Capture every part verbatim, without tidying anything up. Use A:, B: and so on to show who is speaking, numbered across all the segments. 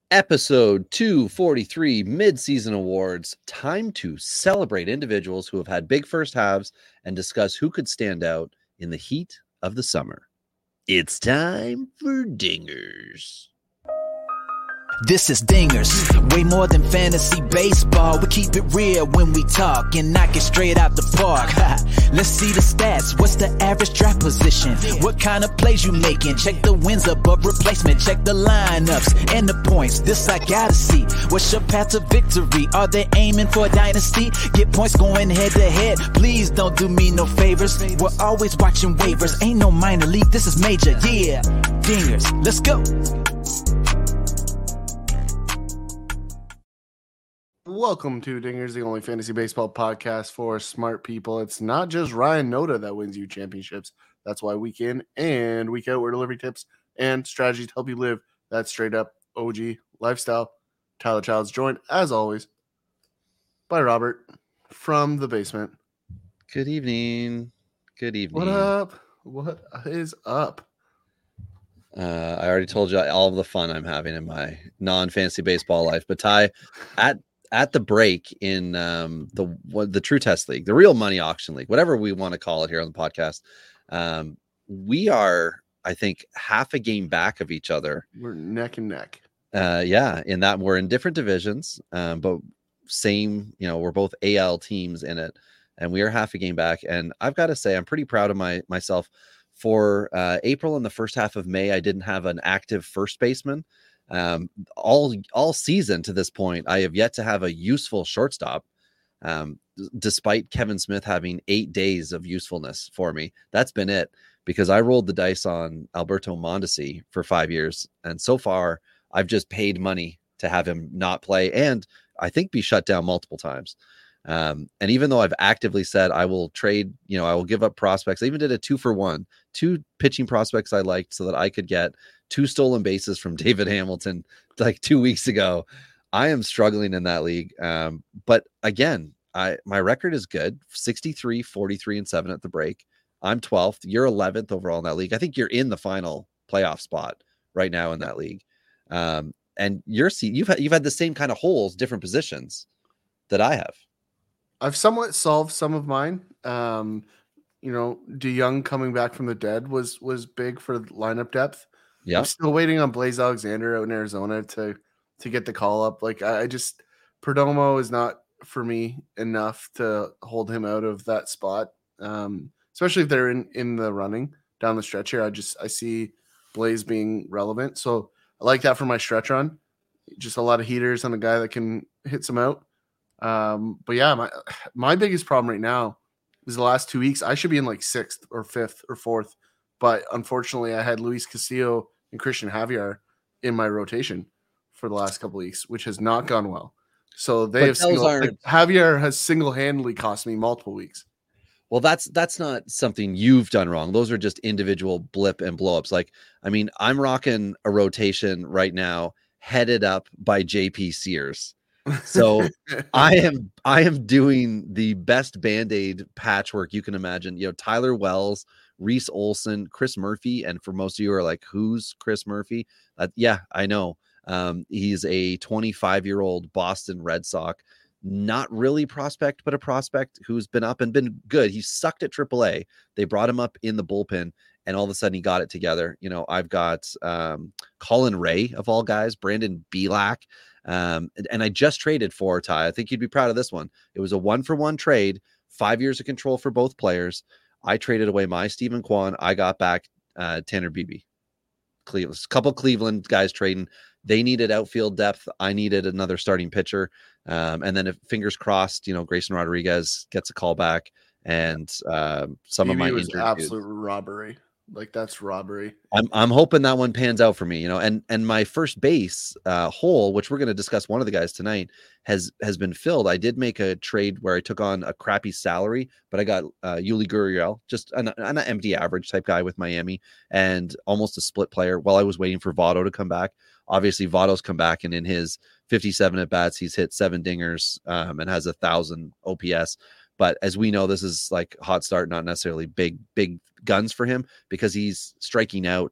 A: Episode two forty-three, Mid-Season Awards. Time to celebrate individuals who have had big first halves and discuss who could stand out in the heat of the summer. It's time for Dingers.
B: This is Dingers, way more than fantasy baseball. We keep it real when we talk and knock it straight out the park. Let's see the stats. What's the average draft position? What kind of plays you making? Check the wins above replacement. Check the lineups and the points. This I gotta see. What's your path to victory? Are they aiming for a dynasty? Get points going head to head. Please don't do me no favors. We're always watching waivers. Ain't no minor league. This is major. Yeah, Dingers. Let's go.
C: Welcome to Dingers, the only fantasy baseball podcast for smart people. It's not just Ryan Noda that wins you championships. That's why week in and week out, we're delivering tips and strategies to help you live that straight up O G lifestyle. Tyler Childs joined, as always, by Robert from the basement.
A: Good evening. Good evening.
C: What up? What is up?
A: Uh, I already told you all of the fun I'm having in my non-fantasy baseball life. But Ty, at At the break in um, the the True Test League, the Real Money Auction League, whatever we want to call it here on the podcast, um, we are, I think, half a game back of each other.
C: We're neck and neck.
A: Uh, yeah, in that we're in different divisions, um, but same, you know, we're both A L teams in it, and we are half a game back. And I've got to say, I'm pretty proud of my myself. For uh, April and the first half of May, I didn't have an active first baseman. Um, all all season to this point, I have yet to have a useful shortstop, um, despite Kevin Smith having eight days of usefulness for me. That's been it, because I rolled the dice on Alberto Mondesi for five years. And so far, I've just paid money to have him not play and I think be shut down multiple times. Um, and even though I've actively said I will trade, you know, I will give up prospects. I even did a two for one, two pitching prospects I liked so that I could get two stolen bases from David Hamilton like two weeks ago. I am struggling in that league. Um, but again, I, my record is good. sixty-three, forty-three and seven at the break. I'm twelfth. You're eleventh overall in that league. I think you're in the final playoff spot right now in that league. Um, and you're see, you've had, you've had the same kind of holes, different positions that I have.
C: I've somewhat solved some of mine. Um, you know, DeYoung coming back from the dead was was big for lineup depth. Yeah, I'm still waiting on Blaze Alexander out in Arizona to to get the call up. Like I, I just Perdomo is not for me enough to hold him out of that spot. Um, especially if they're in in the running down the stretch here. I just I see Blaze being relevant, so I like that for my stretch run. Just a lot of heaters on a guy that can hit some out. Um, but yeah, my my biggest problem right now is the last two weeks. I should be in like sixth or fifth or fourth, but unfortunately, I had Luis Castillo and Christian Javier in my rotation for the last couple of weeks, which has not gone well. So they but have single, like, Javier has single handedly cost me multiple weeks.
A: Well, that's that's not something you've done wrong. Those are just individual blip and blowups. Like, I mean, I'm rocking a rotation right now, headed up by J P Sears. So I am I am doing the best Band-Aid patchwork you can imagine. You know, Tyler Wells, Reese Olson, Chris Murphy, and for most of you are like, who's Chris Murphy? Uh, yeah, I know. Um, he's a twenty-five-year-old Boston Red Sox, not really prospect, but a prospect who's been up and been good. He sucked at triple A. They brought him up in the bullpen, and all of a sudden he got it together. You know, I've got um, Colin Ray, of all guys, Brandon Belak. Um, and, and I just traded for Ty. I think you'd be proud of this one. It was a one for one trade, five years of control for both players. I traded away my Stephen Kwan. I got back uh, Tanner Beebe. Cleveland, a couple Cleveland guys trading. They needed outfield depth. I needed another starting pitcher. Um, and then if fingers crossed, you know, Grayson Rodriguez gets a call back, and uh, some
C: Beebe
A: of my
C: was
A: injured
C: absolute
A: dudes.
C: robbery. Like that's robbery.
A: I'm I'm hoping that one pans out for me, you know, and and my first base uh, hole, which we're going to discuss one of the guys tonight, has has been filled. I did make a trade where I took on a crappy salary, but I got uh, Yuli Gurriel, just an, an empty average type guy with Miami, and almost a split player while I was waiting for Votto to come back. Obviously, Votto's come back, and in his fifty-seven at bats, he's hit seven dingers um, and has a thousand O P S. But as we know, this is like hot start, not necessarily big, big guns for him because he's striking out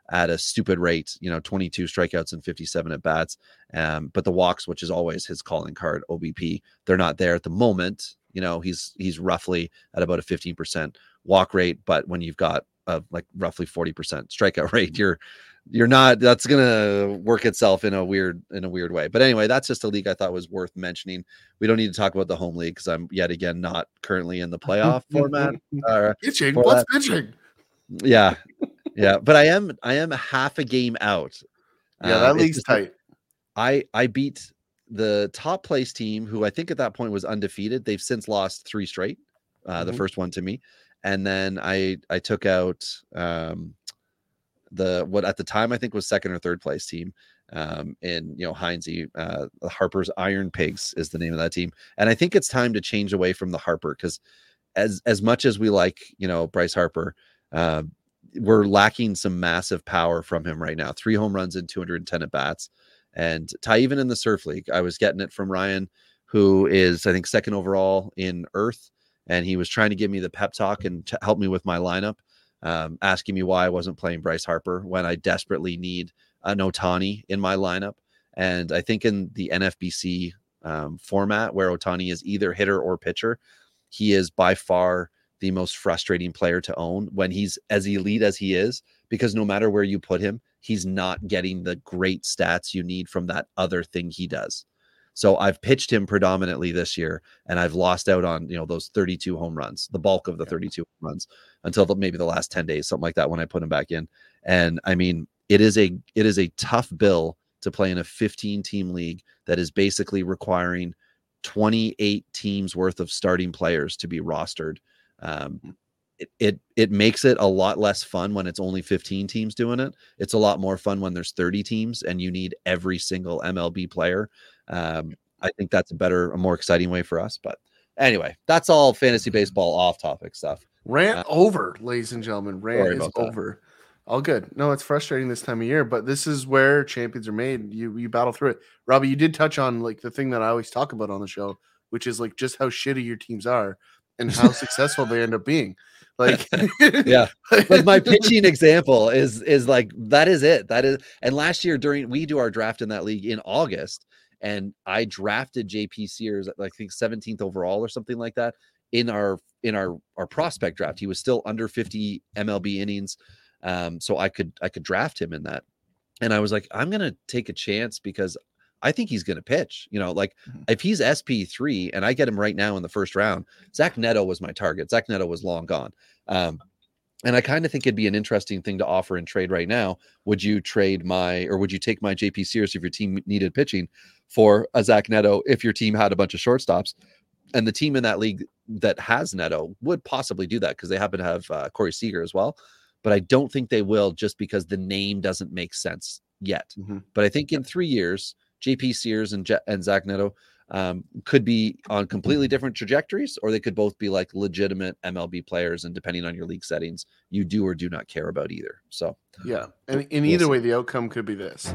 A: at a stupid rate, you know, twenty-two strikeouts and fifty-seven at bats. Um, but the walks, which is always his calling card, O B P, they're not there at the moment. You know, he's he's roughly at about a fifteen percent walk rate, but when you've got uh, like roughly forty percent strikeout rate, you're you're not, that's gonna work itself in a weird in a weird way. But anyway, that's just a league I thought was worth mentioning. We don't need to talk about the home league because I'm yet again not currently in the playoff format. Uh,
C: pitching, what's pitching?
A: Yeah, yeah, but I am I am half a game out.
C: Yeah, that um, league's tight.
A: I I beat the top place team, who I think at that point was undefeated. They've since lost three straight. Uh, mm-hmm. The first one to me, and then I I took out um, the what at the time I think was second or third place team. Um, in you know Heinze, uh, Harper's Iron Pigs is the name of that team, and I think it's time to change away from the Harper, because as as much as we like you know Bryce Harper, uh, we're lacking some massive power from him right now. Three home runs and two hundred ten at bats. And Ty, even in the Surf League, I was getting it from Ryan, who is, I think, second overall in Earth. And he was trying to give me the pep talk and to help me with my lineup, um, asking me why I wasn't playing Bryce Harper when I desperately need an Ohtani in my lineup. And I think in the N F B C um, format, where Ohtani is either hitter or pitcher, he is by far the most frustrating player to own when he's as elite as he is, because no matter where you put him, he's not getting the great stats you need from that other thing he does. So I've pitched him predominantly this year, and I've lost out on, you know, those thirty-two home runs, the bulk of the thirty-two home runs, until the, maybe the last ten days, something like that, when I put him back in. And I mean, it is a, it is a tough bill to play in a fifteen team league that is basically requiring twenty-eight teams worth of starting players to be rostered. Um, it, it, it makes it a lot less fun when it's only fifteen teams doing it. It's a lot more fun when there's thirty teams and you need every single M L B player. Um, I think that's a better, a more exciting way for us. But anyway, that's all fantasy baseball off topic stuff.
C: Rant uh, over, ladies and gentlemen. Rant is over. All good. No, it's frustrating this time of year, but this is where champions are made. You you battle through it. Robbie, you did touch on like the thing that I always talk about on the show, which is like just how shitty your teams are and how successful they end up being. Like,
A: yeah, like my pitching example is is like that is it. That is, and last year during we do our draft in that league in August, and I drafted J P Sears at like, I think seventeenth overall or something like that in our in our our prospect draft. He was still under fifty M L B innings, um, so I could I could draft him in that, and I was like, I'm gonna take a chance because I think he's going to pitch, you know, like mm-hmm. if he's S P three and I get him right now in the first round. Zach Neto was my target. Zach Neto was long gone. Um, and I kind of think it'd be an interesting thing to offer and trade right now. Would you trade my, or would you take my J P Sears if your team needed pitching for a Zach Neto if your team had a bunch of shortstops? And the team in that league that has Neto would possibly do that because they happen to have uh, Corey Seager as well. But I don't think they will, just because the name doesn't make sense yet. Mm-hmm. But I think in three years, J P Sears and Je- and Zach Neto um, could be on completely different trajectories, or they could both be like legitimate M L B players. And depending on your league settings, you do or do not care about either. So,
C: yeah. And in we'll either see. way, the outcome could be this.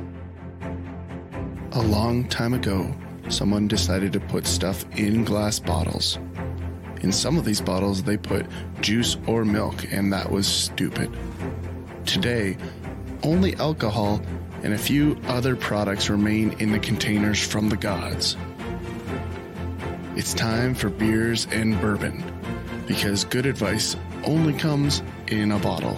C: A long time ago, someone decided to put stuff in glass bottles. In some of these bottles, they put juice or milk, and that was stupid. Today, only alcohol and a few other products remain in the containers from the gods. It's time for beers and bourbon, because good advice only comes in a bottle.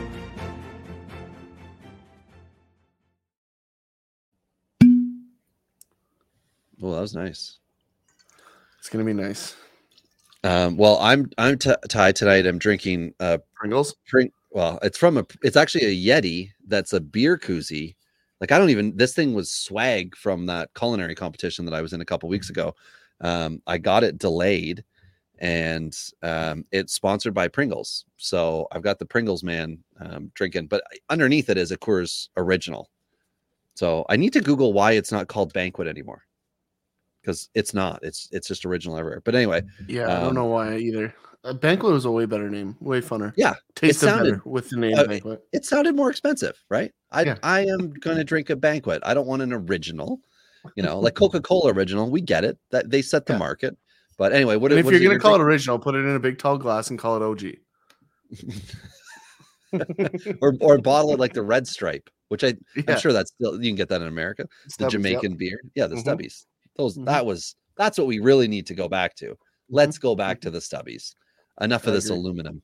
A: Well, that was nice.
C: It's gonna be nice.
A: Um, well, I'm I'm t- Ty tonight. I'm drinking uh,
C: Pringles.
A: Drink. Well, it's from a. It's actually a Yeti. That's a beer koozie. Like, I don't even, this thing was swag from that culinary competition that I was in a couple weeks ago. Um, I got it delayed, and um, it's sponsored by Pringles. So I've got the Pringles man um, drinking, but underneath it is a Coors Original. So I need to Google why it's not called Banquet anymore, because it's not. It's it's just Original everywhere. But anyway.
C: Yeah, um, I don't know why either. Uh, Banquet was a way better name, way funner.
A: Yeah,
C: tasted better with the name uh, Banquet.
A: It sounded more expensive, right? I yeah. I am going to drink a Banquet. I don't want an original, you know, like Coca-Cola Original. We get it, that they set the yeah. market. But anyway, what
C: and if
A: what
C: you're going to call drink? it original, put it in a big tall glass and call it O G.
A: or or bottle it like the Red Stripe, which I
C: Yeah.
A: I'm sure that's still you can get that in America.
C: Stubbies,
A: The Jamaican
C: yep.
A: beer, yeah, the
C: Mhm.
A: Stubbies. Those
C: Mhm.
A: that was that's what we really need to go back to. Let's
C: Mhm.
A: go back
C: Mhm.
A: to the Stubbies. Enough
C: I
A: of this
C: agree.
A: aluminum.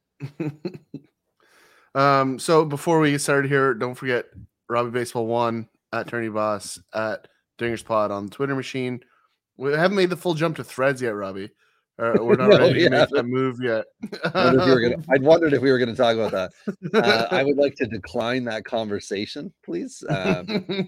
C: um. So before we get started here, don't forget Robbie Baseball One at Turney Boss at Dingers Pod on the Twitter machine. We haven't made the full jump to Threads yet, Robbie. Uh, we're not
A: No,
C: ready to
A: yeah.
C: make that move yet.
A: I wonder if we were gonna, I'd wondered if we were going to talk about that. Uh, I would like to decline that conversation, please. Um,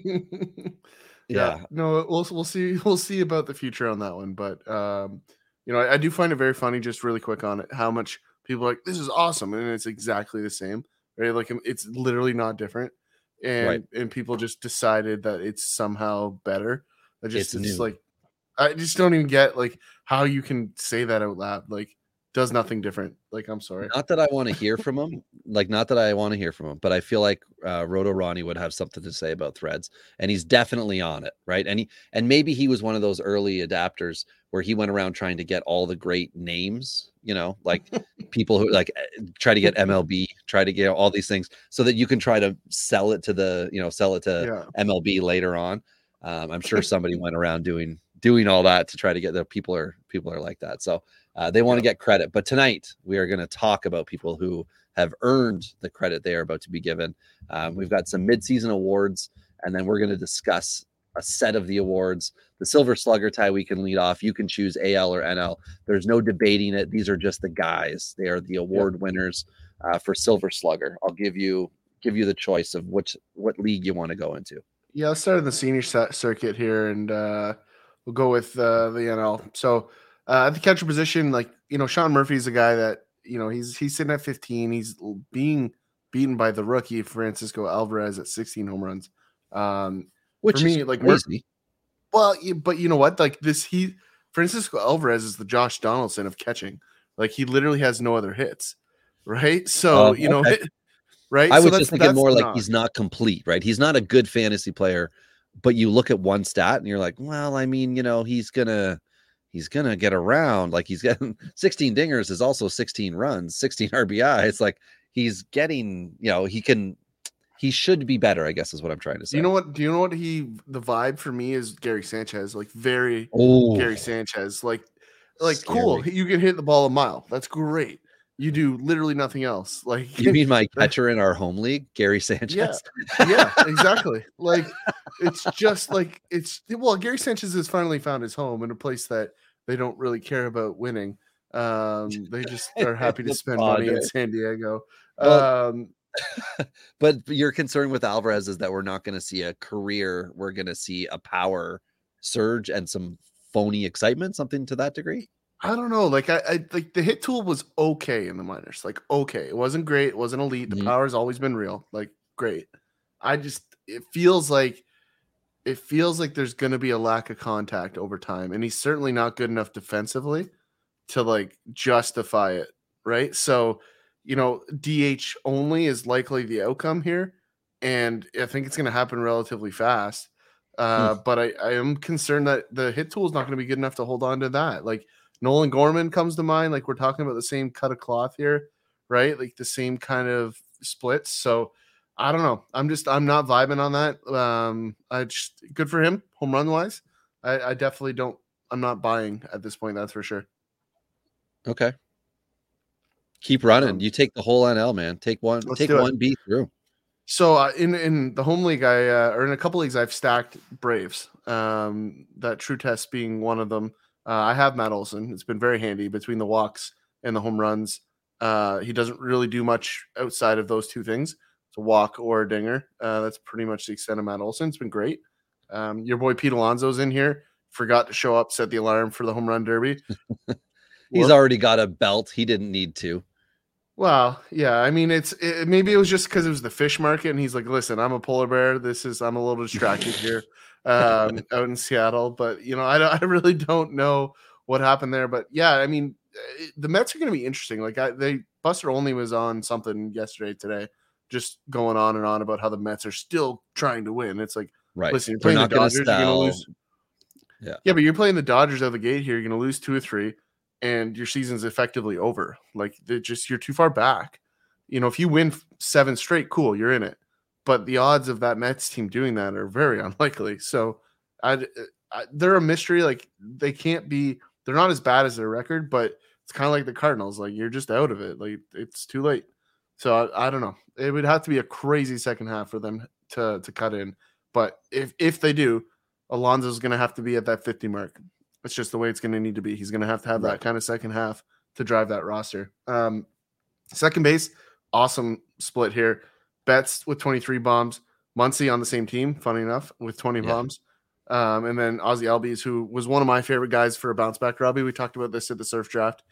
C: yeah.
A: yeah.
C: No, we'll we'll see we'll see about the future on that one. But um, you know, I, I do find it very funny, just really quick on it, how much people are like, this is awesome, and it's exactly the same, right? Like it's literally not different, and
A: Right.
C: and people just decided that it's somehow better. I just
A: It's
C: it's,
A: new.
C: like I just don't even get like how you can say that out loud. Like, does nothing different. Like, I'm sorry.
A: Not that I want to hear from him. Like, not that I want to hear from him, but I feel like uh, Roto Ronnie would have something to say about Threads, and he's definitely on it, right? And he and maybe he was one of those early adapters where he went around trying to get all the great names, you know, like people who like try to get M L B, try to get all these things so that you can try to sell it to the, you know, sell it to
C: Yeah.
A: M L B later on. Um, I'm sure somebody went around doing doing all that to try to get the people are people are like that. So uh, they want to
C: Yeah.
A: get credit. But tonight we are going to talk about people who have earned the credit they are about to be given. Um, we've got some midseason awards, and then we're going to discuss a set of the awards. The Silver Slugger tie we can lead off. You can choose A L or N L. There's no debating it. These are just the guys. They are the award yeah. winners uh, for Silver Slugger. I'll give you give you the choice of which what league you want to go into.
C: Yeah, let's start in the senior circuit here, and uh, we'll go with uh, the N L. So uh, at the catcher position, like, you know, Sean Murphy's a guy that, you know, he's he's sitting at fifteen. He's being beaten by the rookie Francisco Alvarez at sixteen home runs. Um,
A: Which
C: for me,
A: is
C: like,
A: crazy.
C: Well, but you know what? Like this, he Francisco Alvarez is the Josh Donaldson of catching. Like he literally has no other hits, right? So
A: uh,
C: you know.
A: Okay.
C: It, Right.
A: I
C: so
A: was just thinking more like he's not complete, right? He's not a good fantasy player, but you look at one stat and you're like, well, I mean, you know, he's gonna he's gonna get around. Like he's getting sixteen dingers is also sixteen runs, sixteen R B I. It's like he's getting, you know, he can he should be better, I guess is what I'm trying to say.
C: Do you know what do you know what he the vibe for me is Gary Sanchez, like very
A: oh,
C: Gary Sanchez, like like
A: scary.
C: Cool. You can hit the ball a mile. That's great. You do literally nothing else. Like
A: you mean my catcher in our home league, Gary Sanchez?
C: Yeah, yeah, exactly. Like it's just like it's well, Gary Sanchez has finally found his home in a place that they don't really care about winning. Um, they just are happy to spend money in San Diego.
A: Well,
C: um,
A: but your concern with Alvarez is that we're not going to see a career. We're going to see a power surge and some phony excitement, something to that degree.
C: I don't know. Like I, I like the hit tool was okay in the minors. Like, okay. It wasn't great. It wasn't elite. The
A: mm-hmm.
C: power's always been real. Like, great. I just it feels like it feels like there's gonna be a lack of contact over time. And he's certainly not good enough defensively to like justify it. Right. So, you know, D H only is likely the outcome here. And I think it's gonna happen relatively fast. Uh, hmm. but I, I am concerned that the hit tool is not going to be good enough to hold on to that. Like Nolan Gorman comes to mind. Like we're talking about the same cut of cloth here, right? Like the same kind of splits. So I don't know. I'm just, I'm not vibing on that. Um, I just good for him home run wise. I, I definitely don't, I'm not buying at this point. That's for sure.
A: Okay. Keep running.
C: Um,
A: you take the whole N L, man. Take one, take one B through.
C: So uh, in, in the home league, I, uh, or in a couple leagues, I've stacked Braves, um, that True Test being one of them. Uh, I have Matt Olson. It's been very handy between the walks and the home runs. Uh, he doesn't really do much outside of those two things. It's a walk or a dinger. Uh, that's pretty much the extent of Matt Olson. It's been great. Um, your boy Pete Alonso's in here. Forgot to show up, set the alarm for the home run derby.
A: He's Whoop. already got a belt. He didn't need to.
C: Well, yeah. I mean, it's it, maybe it was just because it was the fish market, and he's like, "Listen, I'm a polar bear. This is I'm a little distracted here." um, out in Seattle, but you know, I, I really don't know what happened there, but yeah, I mean, the Mets are going to be interesting. Like I, they Buster Olney was on something yesterday, today, just going on and on about how the Mets are still trying to win. It's like,
A: right.
C: Listen, you're playing the Dodgers, you're going to lose.
A: Yeah.
C: Yeah. But you're playing the Dodgers out of the gate here. You're going to lose two or three and your season's effectively over. Like they're just, you're too far back. You know, if you win seven straight, cool, you're in it. But the odds of that Mets team doing that are very unlikely. So I, I they're a mystery. Like they can't be. They're not as bad as their record, but it's kind of like the Cardinals. Like you're just out of it. Like it's too late. So I, I don't know. It would have to be a crazy second half for them to to cut in. But if if they do, Alonso's going to have to be at that fifty mark. It's just the way it's going to need to be. He's going to have to have right. that kind of second half to drive that roster. Um, second base, awesome split here. Betts with twenty-three bombs. Muncy on the same team, funny enough, with twenty yeah. bombs. Um, and then Ozzy Albies, who was one of my favorite guys for a bounce back, Robbie. We talked about this at the Surf Draft.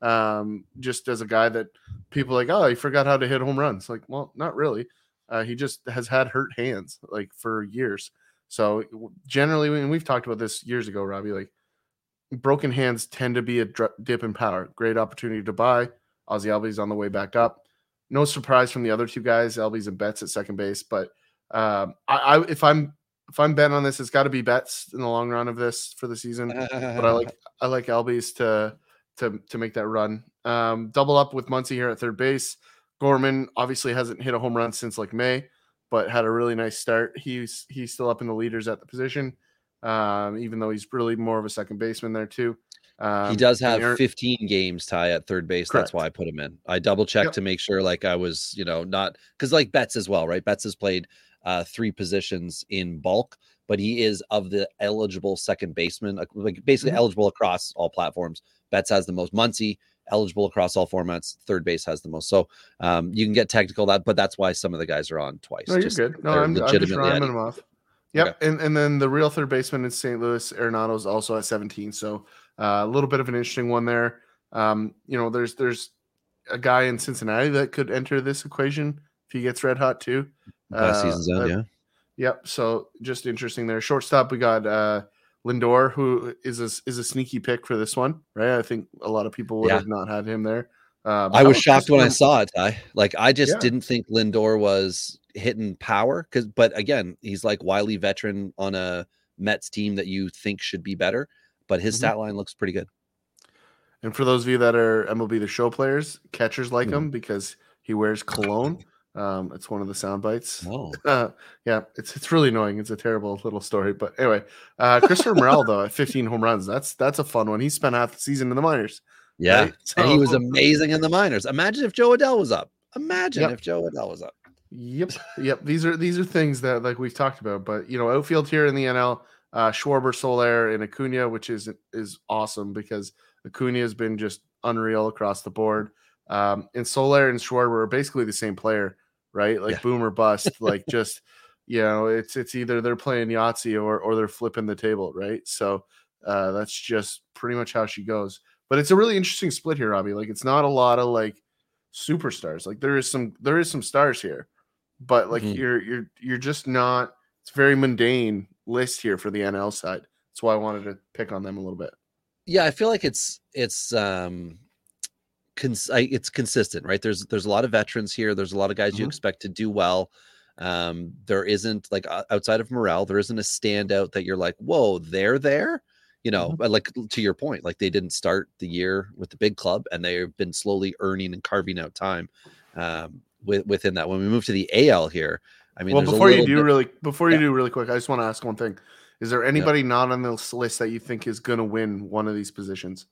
C: Um, just as a guy that people are like, oh, he forgot how to hit home runs. Like, well, not really. Uh, he just has had hurt hands like for years. So generally, and we've talked about this years ago, Robbie, like broken hands tend to be a dip in power. Great opportunity to buy. Ozzy Albies on the way back up. No surprise from the other two guys, Albies and Betts at second base. But um, I, I, if I'm if I'm betting on this, it's got to be Betts in the long run of this for the season. But I like I like Albies to to to make that run. Um, double up with Muncy here at third base. Gorman obviously hasn't hit a home run since like May, but had a really nice start. He's he's still up in the leaders at the position, um, even though he's really more of a second baseman there too. Um,
A: he does have Aaron, fifteen games, Ty, at third base. Correct. That's why I put him in. I double checked yep. to make sure, like I was, you know, not because like Betts as well, right? Betts has played uh, three positions in bulk, but he is of the eligible second baseman, like basically mm-hmm. eligible across all platforms. Betts has the most. Muncy eligible across all formats. Third base has the most. So um, you can get technical that, but that's why some of the guys are on twice.
C: No, you're just, good. No, I'm, I'm just rhyming them off. Yep. Okay. And and then the real third baseman in Saint Louis, Arenado, is also at seventeen. So uh, a little bit of an interesting one there. Um, you know, there's there's a guy in Cincinnati that could enter this equation if he gets red hot too.
A: Last uh, season's end, yeah.
C: Yep. So just interesting there. Shortstop, we got uh, Lindor, who is a, is a sneaky pick for this one, right? I think a lot of people would yeah. have not had him there.
A: Uh, I was shocked when I saw it. I like I just yeah. didn't think Lindor was hitting power because, but again, he's like wily veteran on a Mets team that you think should be better, but his mm-hmm. stat line looks pretty good.
C: And for those of you that are M L B The Show players, catchers like mm-hmm. him because he wears cologne. Um, it's one of the sound bites.
A: Oh.
C: Uh, yeah, it's it's really annoying. It's a terrible little story, but anyway, uh, Christopher Morel though at fifteen home runs. That's that's a fun one. He spent half the season in the minors.
A: Yeah, right? So, and he was amazing in the minors. Imagine if Joe Adell was up. Imagine yep. if Joe Adell was up.
C: Yep, yep. These are these are things that like we've talked about. But you know, outfield here in the N L, uh, Schwarber, Soler, and Acuna, which is is awesome because Acuna has been just unreal across the board. Um, and Soler and Schwarber are basically the same player. Right, like yeah. boom or bust, like just you know, it's it's either they're playing Yahtzee or or they're flipping the table, right? So uh, that's just pretty much how she goes. But it's a really interesting split here, Robbie. Like it's not a lot of like superstars. Like there is some there is some stars here, but like mm-hmm. you're you're you're just not. It's a very mundane list here for the N L side. That's why I wanted to pick on them a little bit.
A: Yeah, I feel like it's it's. um Cons- it's consistent, right? There's there's a lot of veterans here. There's a lot of guys mm-hmm. you expect to do well. Um, there isn't like uh, outside of Morel, there isn't a standout that you're like, whoa, they're there. You know, mm-hmm. like to your point, like they didn't start the year with the big club, and they've been slowly earning and carving out time um, with, within that. When we move to the A L here, I mean,
C: well, before you do
A: bit-
C: really, before you yeah. do really quick, I just want to ask one thing: is there anybody yeah. not on this list that you think is going to win one of these positions?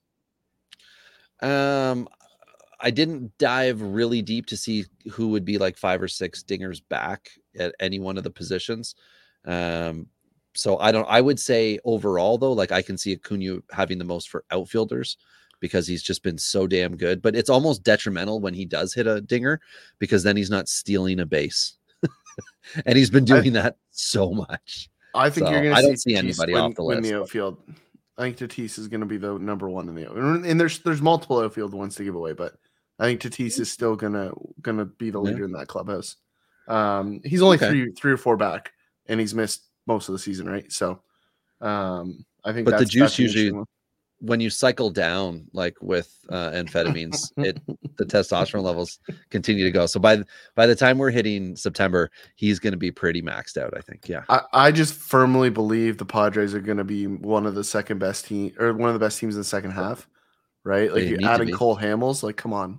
A: Um. I didn't dive really deep to see who would be like five or six dingers back at any one of the positions. Um, so I don't, I would say overall though, like I can see Acuna having the most for outfielders because he's just been so damn good, but it's almost detrimental when he does hit a dinger because then he's not stealing a base and he's been doing I, that so much.
C: I think so you're going to
A: I
C: see,
A: don't see anybody
C: win,
A: off the list.
C: In the outfield. I think Tatis is going to be the number one in the outfield. And there's there's multiple outfield ones to give away, but I think Tatis is still gonna gonna be the leader yeah. in that clubhouse. Um, he's only okay. three three or four back, and he's missed most of the season, right? So, um, I think.
A: But
C: that's,
A: the juice usually, when you cycle down, like with uh, amphetamines, it the testosterone levels continue to go. So by by the time we're hitting September, he's going to be pretty maxed out. I think. Yeah.
C: I, I just firmly believe the Padres are going to be one of the second best team or one of the best teams in the second half. Right, like you're adding Cole Hamels, like come on,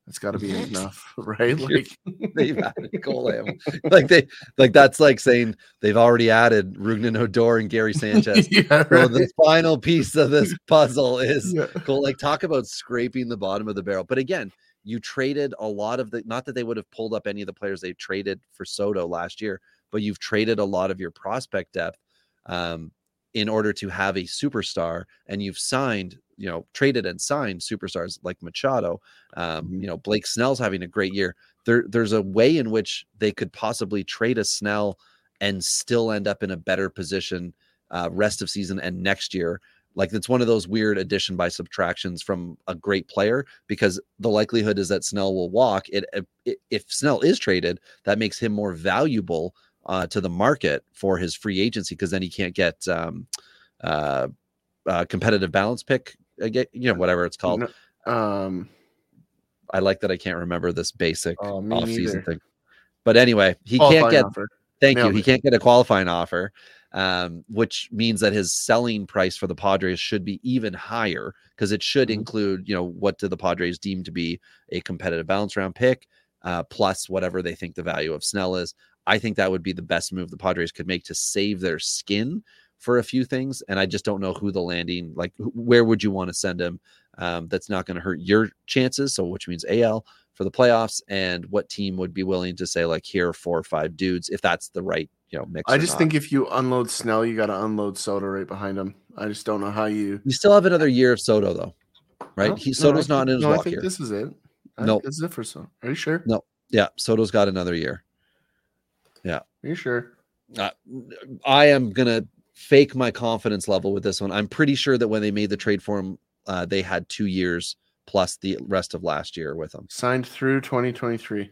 C: That's got to be enough, right? Like
A: they've added Cole Hamels. Like they, like that's like saying they've already added Rougned Odor and Gary Sanchez.
C: yeah,
A: So
C: right.
A: the final piece of this puzzle is
C: Yeah.
A: Cole. Like talk about scraping the bottom of the barrel. But again, you traded a lot of the. Not that they would have pulled up any of the players they traded for Soto last year, but you've traded a lot of your prospect depth um, in order to have a superstar, and you've signed. You know, traded and signed superstars like Machado. Um,
C: Mhm.
A: you know, Blake Snell's having a great year. There, there's a way in which they could possibly trade a Snell and still end up in a better position uh, rest of season and next year. Like it's one of those weird addition by subtractions from a great player, because the likelihood is that Snell will walk. It, it if Snell is traded, that makes him more valuable uh, to the market for his free agency, because then he can't get um, uh, uh, competitive balance pick. I get, you know, whatever it's called.
C: No, um,
A: I like that I can't remember this basic
C: oh, me
A: off-season
C: neither.
A: thing. But anyway, he
C: Qualifying
A: can't get.
C: offer.
A: Thank
C: Nailed
A: you. He
C: it.
A: can't get a qualifying offer, um, which means that his selling price for the Padres should be even higher, because it should
C: Mhm.
A: include, you know, what do the Padres deem to be a competitive balance round pick, uh, plus whatever they think the value of Snell is. I think that would be the best move the Padres could make to save their skin for a few things. And I just don't know who the landing, like where would you want to send him? Um, that's not going to hurt your chances. So which means A L for the playoffs, and what team would be willing to say like, here are four or five dudes, if that's the right, you know, mix.
C: I just
A: not.
C: think if you unload Snell, you got to unload Soto right behind him. I just don't know how you.
A: You still have another year of Soto though, right?
C: No,
A: He
C: no,
A: Soto's
C: I
A: not
C: think,
A: in his
C: no, I
A: walk
C: think
A: year.
C: this is it. I
A: Nope.
C: think this is it for Soto. Are you sure?
A: No. Yeah, Soto's got another year. Yeah.
C: Are you sure?
A: Uh, I am gonna fake my confidence level with this one. I'm pretty sure that when they made the trade for him, uh, they had two years plus the rest of last year with him.
C: Signed through twenty twenty-three.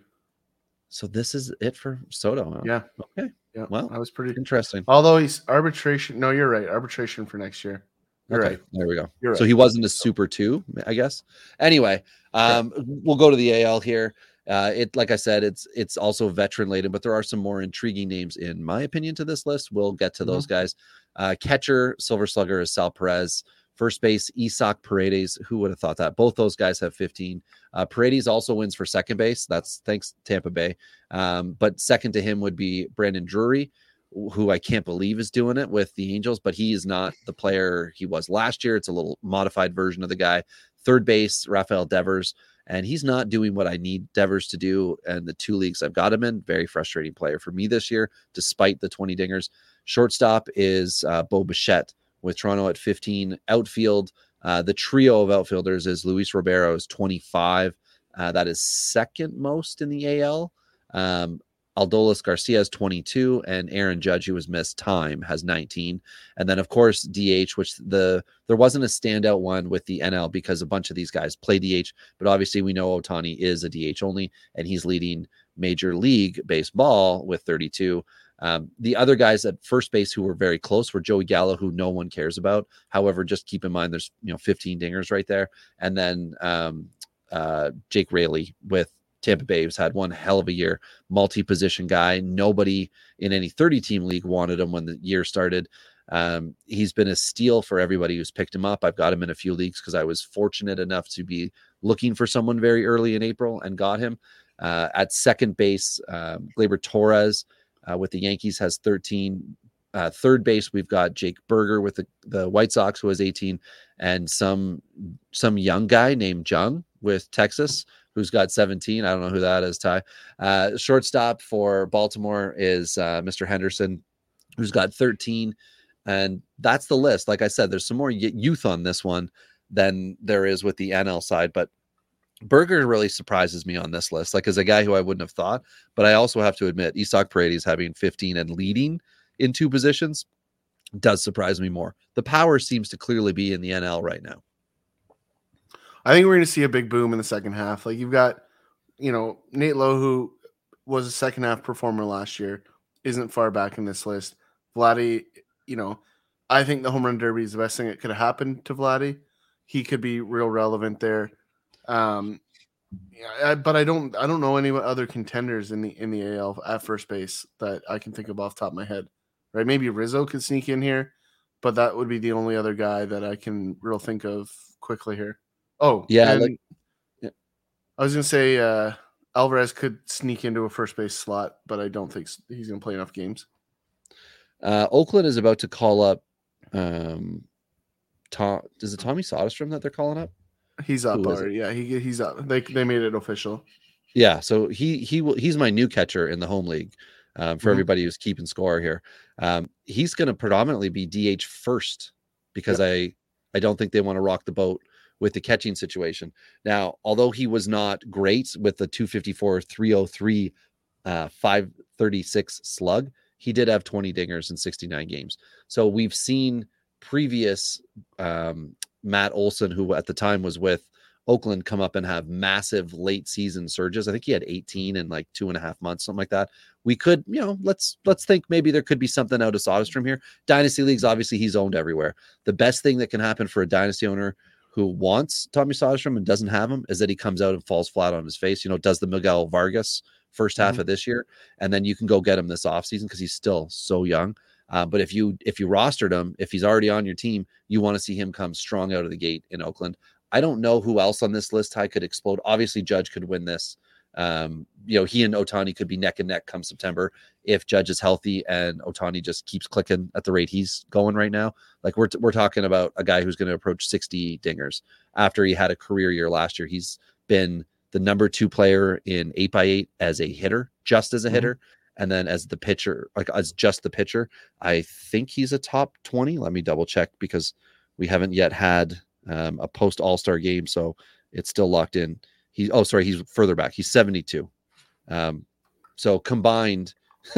A: So this is it for Soto. Huh?
C: Yeah.
A: Okay.
C: Yeah.
A: Well,
C: I was pretty
A: interesting.
C: Although he's arbitration. No, you're right. Arbitration for next year. You're
A: okay.
C: right.
A: There we go.
C: You're
A: so
C: right.
A: he wasn't a super two, I guess. Anyway, um, yeah. We'll go to the A L here. Uh, it, like I said, it's it's also veteran laden, but there are some more intriguing names, in my opinion, to this list. We'll get to mm-hmm. those guys. Uh, catcher, Silver Slugger is Sal Perez. First base, Isaac Paredes. Who would have thought that? Both those guys have fifteen. Uh, Paredes also wins for second base. That's thanks Tampa Bay. Um, but second to him would be Brandon Drury, who I can't believe is doing it with the Angels, but he is not the player he was last year. It's a little modified version of the guy. Third base, Rafael Devers. And he's not doing what I need Devers to do. And the two leagues I've got him in, very frustrating player for me this year, despite the twenty dingers. Shortstop is uh, Bo Bichette with Toronto at fifteen. Outfield, uh, the trio of outfielders is Luis Robero's twenty-five. Uh, that is second most in the A L. Um, Aldolis Garcia has twenty-two, and Aaron Judge, who was missed time, has nineteen. And then, of course, D H, which the there wasn't a standout one with the N L because a bunch of these guys play D H, but obviously we know Ohtani is a D H only, and he's leading Major League Baseball with thirty-two. Um, the other guys at first base who were very close were Joey Gallo, who no one cares about. However, just keep in mind there's you know fifteen dingers right there, and then um, uh, Jake Raley with Tampa Bay, who's had one hell of a year, multi-position guy. Nobody in any thirty-team league wanted him when the year started. Um, he's been a steal for everybody who's picked him up. I've got him in a few leagues because I was fortunate enough to be looking for someone very early in April and got him. Uh, at second base, um, Gleyber Torres uh, with the Yankees has thirteen. Uh, third base, we've got Jake Berger with the, the White Sox, who has eighteen, and some some young guy named Jung with Texas, who's got seventeen. I don't know who that is, Ty. Uh, shortstop for Baltimore is uh, Mister Henderson, who's got thirteen. And that's the list. Like I said, there's some more youth on this one than there is with the N L side. But Berger really surprises me on this list, like as a guy who I wouldn't have thought. But I also have to admit, Isaac Paredes having fifteen and leading in two positions does surprise me more. The power seems to clearly be in the N L right now.
C: I think we're going to see a big boom in the second half. Like you've got, you know, Nate Lowe, who was a second half performer last year, isn't far back in this list. Vladdy, you know, I think the home run derby is the best thing that could have happened to Vladdy. He could be real relevant there. Um, yeah, but I don't, I don't know any other contenders in the in the A L at first base that I can think of off the top of my head. Right? Maybe Rizzo could sneak in here, but that would be the only other guy that I can real think of quickly here. Oh,
A: yeah,
C: and,
A: like, yeah.
C: I was gonna say uh, Alvarez could sneak into a first base slot, but I don't think he's gonna play enough games.
A: Uh, Oakland is about to call up. Um, Tom, is it Tommy Soderstrom that they're calling up?
C: He's up already. Yeah, he he's up. They they made it official.
A: Yeah, so he he will he's my new catcher in the home league. Um, for mm-hmm. everybody who's keeping score here, um, he's going to predominantly be D H first because yep. I I don't think they want to rock the boat with the catching situation. Now, although he was not great with the two fifty-four, three oh three, uh, five thirty-six slug, he did have twenty dingers in sixty-nine games. So we've seen previous um, Matt Olson, who at the time was with Oakland, come up and have massive late season surges. I think he had eighteen in like two and a half months, something like that. We could, you know, let's let's think maybe there could be something out of Soderstrom here. Dynasty leagues, obviously, he's owned everywhere. The best thing that can happen for a dynasty owner who wants Tommy Soderstrom and doesn't have him is that he comes out and falls flat on his face. You know, does the Miguel Vargas first half mm-hmm. of this year, and then you can go get him this offseason because he's still so young. Uh, but if you if you rostered him, if he's already on your team, you want to see him come strong out of the gate in Oakland. I don't know who else on this list I could explode. Obviously, Judge could win this. Um, you know, he and Ohtani could be neck and neck come September if Judge is healthy and Ohtani just keeps clicking at the rate he's going right now. Like we're t- we're talking about a guy who's going to approach sixty dingers after he had a career year last year. He's been the number two player in eight by eight as a hitter, just as a mm-hmm. hitter, and then as the pitcher, like as just the pitcher. I think he's a top twenty. Let me double check because we haven't yet had um, a post All-Star game, so it's still locked in. He, oh, sorry, he's further back. He's seventy-two. Um, so combined,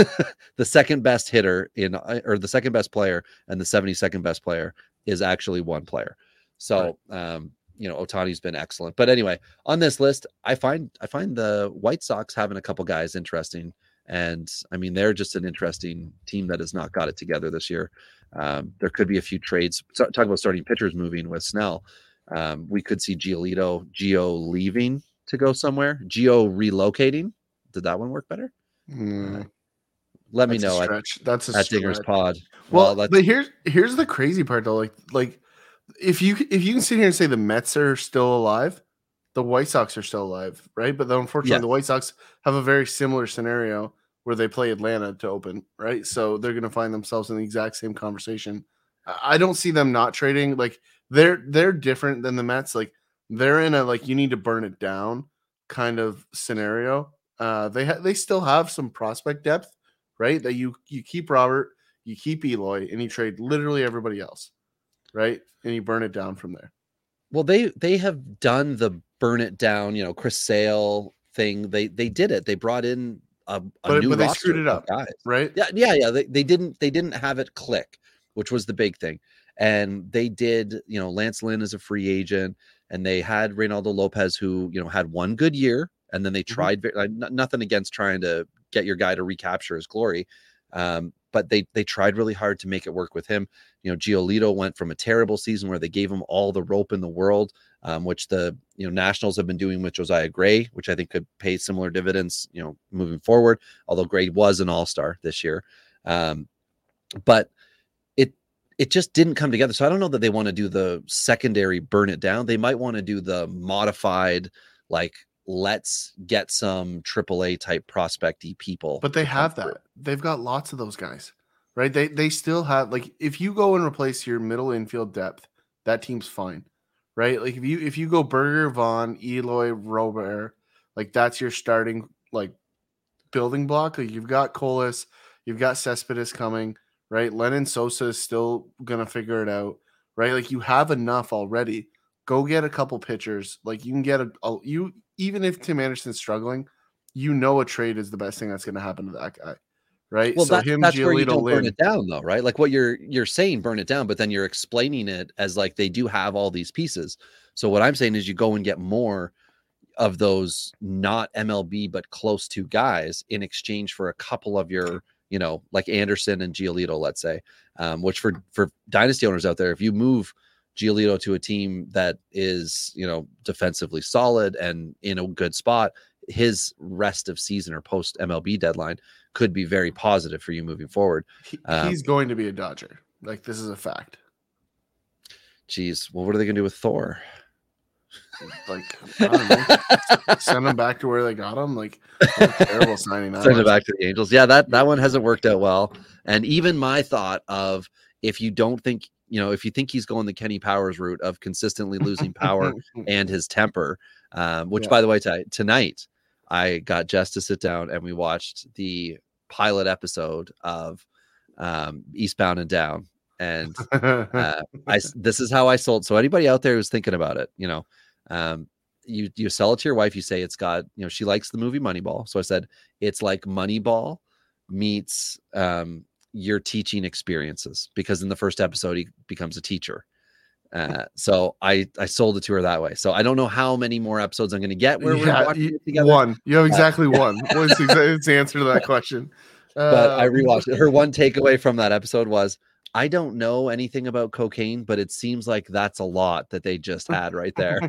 A: the second best hitter in, or the second best player and the seventy-second best player is actually one player. So, right. um, you know, Ohtani's been excellent. But anyway, on this list, I find I find the White Sox having a couple guys interesting. And I mean, they're just an interesting team that has not got it together this year. Um, there could be a few trades. So, talk about starting pitchers moving with Snell. Um, we could see Giolito, Gio leaving to go somewhere. Gio relocating. Did that one work better?
C: Mm,
A: uh, let me
C: that's
A: know.
C: A stretch.
A: At,
C: that's a
A: at Dinger's Pod.
C: Well, well but here's here's the crazy part though. Like like if you if you can sit here and say the Mets are still alive, the White Sox are still alive, right? But then unfortunately, yeah. the White Sox have a very similar scenario where they play Atlanta to open, right? So they're going to find themselves in the exact same conversation. I don't see them not trading. Like they're they're different than the Mets. Like they're in a like you need to burn it down kind of scenario. Uh, they ha- they still have some prospect depth, right? That you you keep Robert, you keep Eloy, and you trade literally everybody else, right? And you burn it down from there.
A: Well, they they have done the burn it down, you know, Chris Sale thing. They they did it. They brought in a, a
C: but,
A: new
C: but they screwed it up,
A: guys,
C: right?
A: Yeah, yeah, yeah. They they didn't they didn't have it click, which was the big thing. And they did, you know, Lance Lynn is a free agent, and they had Reynaldo Lopez, who, you know, had one good year, and then they tried mm-hmm. like, n- nothing against trying to get your guy to recapture his glory. Um, but they they tried really hard to make it work with him. You know, Giolito went from a terrible season where they gave him all the rope in the world, um, which the you know Nationals have been doing with Josiah Gray, which I think could pay similar dividends, you know, moving forward. Although Gray was an all-star this year, um, but it it just didn't come together. So I don't know that they want to do the secondary burn it down. They might want to do the modified, like, let's get some triple A type prospect-y people.
C: But they have that. Through. They've got lots of those guys, right? They they still have, like, if you go and replace your middle infield depth, that team's fine, right? Like if you if you go Berger, Vaughn, Eloy, Robert, like that's your starting like building block. Like you've got Colas, you've got Cespedes coming, right? Lennon Sosa is still gonna figure it out, right? Like you have enough already. Go get a couple pitchers. Like you can get a, a you even if Tim Anderson's struggling, you know a trade is the best thing that's going to happen to that guy, right?
A: Well, so that, him, that's Giolito, where you don't Lynn, burn it down, though, right? Like what you're you're saying, burn it down, but then you're explaining it as like they do have all these pieces. So what I'm saying is, you go and get more of those not M L B but close to guys in exchange for a couple of your, you know, like Anderson and Giolito, let's say, um, which for for dynasty owners out there, if you move Giolito to a team that is, you know, defensively solid and in a good spot, his rest of season or post M L B deadline could be very positive for you moving forward.
C: He, um, he's going to be a Dodger. Like, this is a fact.
A: Geez. Well, what are they going to do with Thor?
C: like I don't know, send them back to where they got them. Like terrible signing. That
A: send
C: was.
A: it back to the Angels. Yeah, that that one hasn't worked out well. And even my thought of if you don't think, you know, if you think he's going the Kenny Powers route of consistently losing power and his temper, um, which yeah. by the way, t- tonight I got Jess to sit down and we watched the pilot episode of um, Eastbound and Down. And uh, I, this is how I sold. So anybody out there who's thinking about it, you know, um, you, you sell it to your wife, you say it's got, you know, she likes the movie Moneyball. So I said, it's like Moneyball meets um, your teaching experiences, because in the first episode, he becomes a teacher. Uh, so I, I sold it to her that way. So I don't know how many more episodes I'm going to get where
C: yeah,
A: we're watching it together.
C: One. You have exactly uh, one. What's exactly the answer to that question?
A: But um, I rewatched it. Her one takeaway from that episode was, I don't know anything about cocaine, but it seems like that's a lot that they just had right there.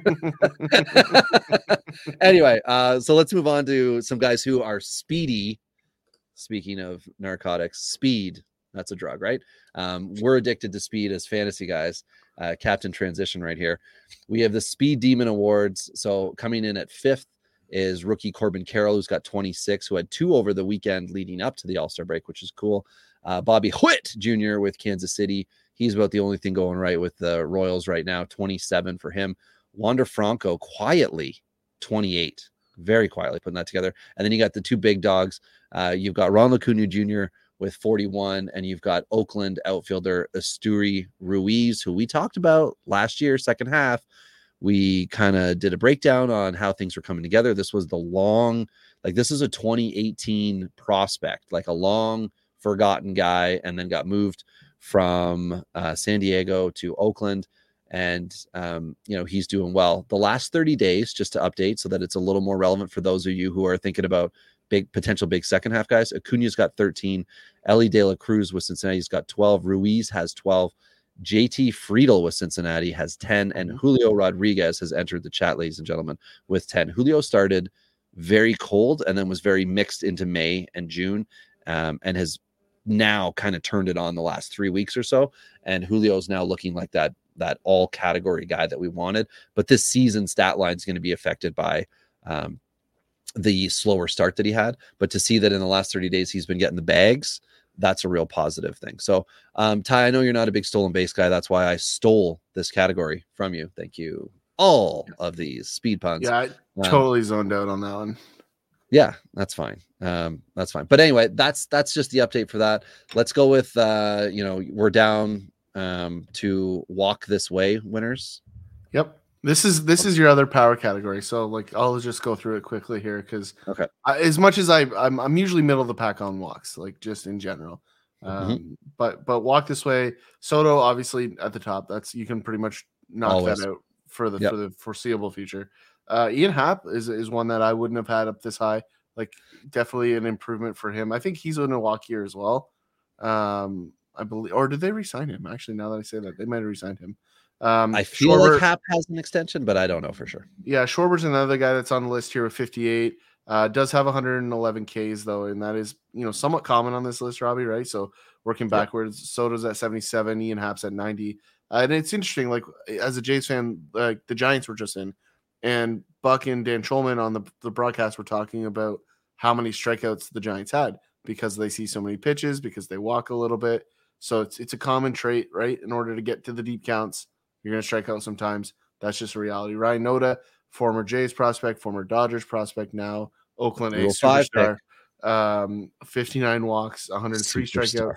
A: Anyway, uh, so let's move on to some guys who are speedy. Speaking of narcotics, speed, that's a drug, right? Um, we're addicted to speed as fantasy guys. Uh, Captain Transition right here. We have the Speed Demon Awards. So coming in at fifth is rookie Corbin Carroll, who's got twenty-six, who had two over the weekend leading up to the All-Star break, which is cool. Uh, Bobby Witt Junior with Kansas City. He's about the only thing going right with the Royals right now. twenty-seven for him. Wander Franco quietly twenty-eight. Very quietly putting that together. And then you got the two big dogs. Uh, you've got Ronald Acuna Junior with forty-one, and you've got Oakland outfielder Esteury Ruiz, who we talked about last year, second half. We kind of did a breakdown on how things were coming together. This was the long, like this is a twenty eighteen prospect, like a long forgotten guy, and then got moved from uh, San Diego to Oakland. And, um, you know, he's doing well. The last thirty days, just to update so that it's a little more relevant for those of you who are thinking about big potential big second half guys. Acuna's got thirteen. Ellie De La Cruz with Cincinnati's got twelve. Ruiz has twelve. J T Friedel with Cincinnati has ten. And Julio Rodriguez has entered the chat, ladies and gentlemen, with ten. Julio started very cold and then was very mixed into May and June, um, and has now kind of turned it on the last three weeks or so. And Julio's now looking like that that all category guy that we wanted. But this season stat line is going to be affected by um, the slower start that he had. But to see that in the last thirty days, he's been getting the bags, that's a real positive thing. So um, Ty, I know you're not a big stolen base guy. That's why I stole this category from you. Thank you. All of these speed puns.
C: Yeah, I um, totally zoned out on that one.
A: Yeah, that's fine. Um, that's fine. But anyway, that's, that's just the update for that. Let's go with, uh, you know, we're down um to walk this way winners.
C: Yep, this is this is your other power category, so like I'll just go through it quickly here, because
A: okay,
C: as much as I I'm, I'm usually middle of the pack on walks, like just in general, um mm-hmm. but but walk this way, Soto obviously at the top. That's, you can pretty much knock Always. that out for the yep. for the foreseeable future. uh Ian Happ is is one that I wouldn't have had up this high. Like definitely an improvement for him. I think he's in a walk here as well. um I believe, or did they re-sign him? Actually, now that I say that, they might have re-signed him. Um,
A: I feel Schwarber, like Happ has an extension, but I don't know for sure.
C: Yeah, Schwarber's another guy that's on the list here with fifty-eight. Uh, does have one hundred eleven Ks though, and that is, you know, somewhat common on this list, Robbie. Right? So working backwards, yeah. Soto's at seventy-seven, Ian Happ's at ninety, uh, and it's interesting. Like as a Jays fan, like the Giants were just in, and Buck and Dan Schulman on the the broadcast were talking about how many strikeouts the Giants had because they see so many pitches, because they walk a little bit. So it's it's a common trait, right? In order to get to the deep counts, you're going to strike out sometimes. That's just a reality. Ryan Noda, former Jays prospect, former Dodgers prospect, now Oakland A's superstar. Um, fifty-nine walks, one hundred three superstar.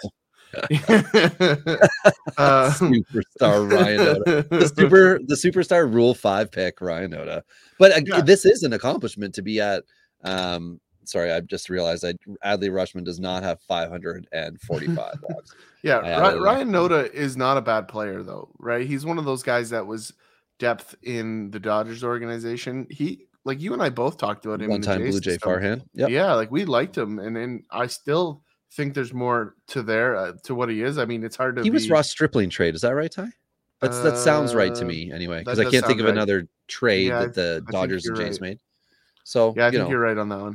C: strikeouts. uh,
A: superstar Ryan Noda. The super the superstar Rule Five pick Ryan Noda. But uh, yeah. this is an accomplishment to be at. Um, Sorry, I just realized I Adley Rutschman does not have five hundred forty-five walks.
C: Yeah, Ryan, Ryan Noda is not a bad player, though, right? He's one of those guys that was depth in the Dodgers organization. He, like you and I both talked about him.
A: One time Blue Jay Farhan.
C: Yep. Yeah, like we liked him. And then I still think there's more to there, uh, to what he is. I mean, it's hard to
A: He
C: be...
A: was Ross Stripling trade. Is that right, Ty? That's, that sounds right to me anyway, because I can't think of right. another trade yeah, that the I Dodgers and Jays right. made. So,
C: yeah, I
A: you
C: think
A: know.
C: you're right on that one.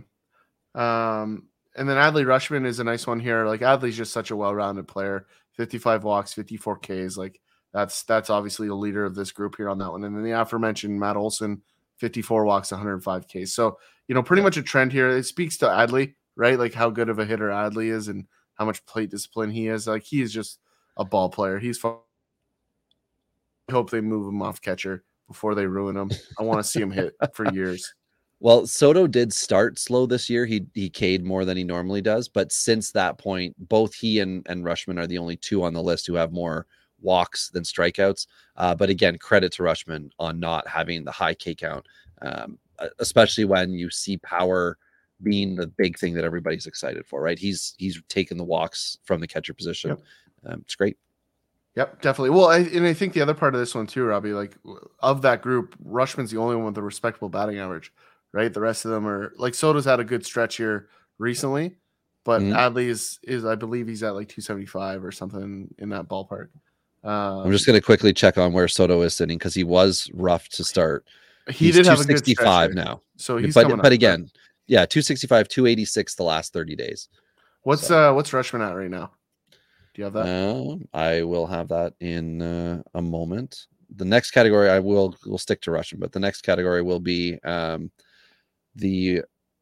C: Um, and then Adley Rutschman is a nice one here. Like Adley's just such a well-rounded player. fifty-five walks, fifty-four Ks. Like That's that's obviously the leader of this group here on that one. And then the aforementioned Matt Olson, fifty-four walks, one hundred five Ks. So, you know, pretty yeah. much a trend here. It speaks to Adley, right? Like how good of a hitter Adley is and how much plate discipline he is. Like he is just a ball player. He's fun. I hope they move him off catcher before they ruin him. I want to see him hit for years.
A: Well, Soto did start slow this year. He he K'd more than he normally does. But since that point, both he and, and Rutschman are the only two on the list who have more walks than strikeouts. Uh, but again, credit to Rutschman on not having the high K count, um, especially when you see power being the big thing that everybody's excited for, right? He's he's taken the walks from the catcher position. Yep. Um, it's great.
C: Yep, definitely. Well, I, and I think the other part of this one too, Robbie, like of that group, Rutschman's the only one with a respectable batting average, right? The rest of them are like Soto's had a good stretch here recently, but mm-hmm. Adley is, is, I believe he's at like two seventy-five or something in that ballpark. Um,
A: I'm just going to quickly check on where Soto is sitting because he was rough to start.
C: He he's did have a good stretch
A: now.
C: So he's
A: but,
C: but
A: up, again, right? yeah, two sixty-five, two eighty-six the last thirty days.
C: What's so. uh what's Rutschman at right now? Do you have that?
A: Uh, I will have that in uh, a moment. The next category I will will stick to Rutschman, but the next category will be um, the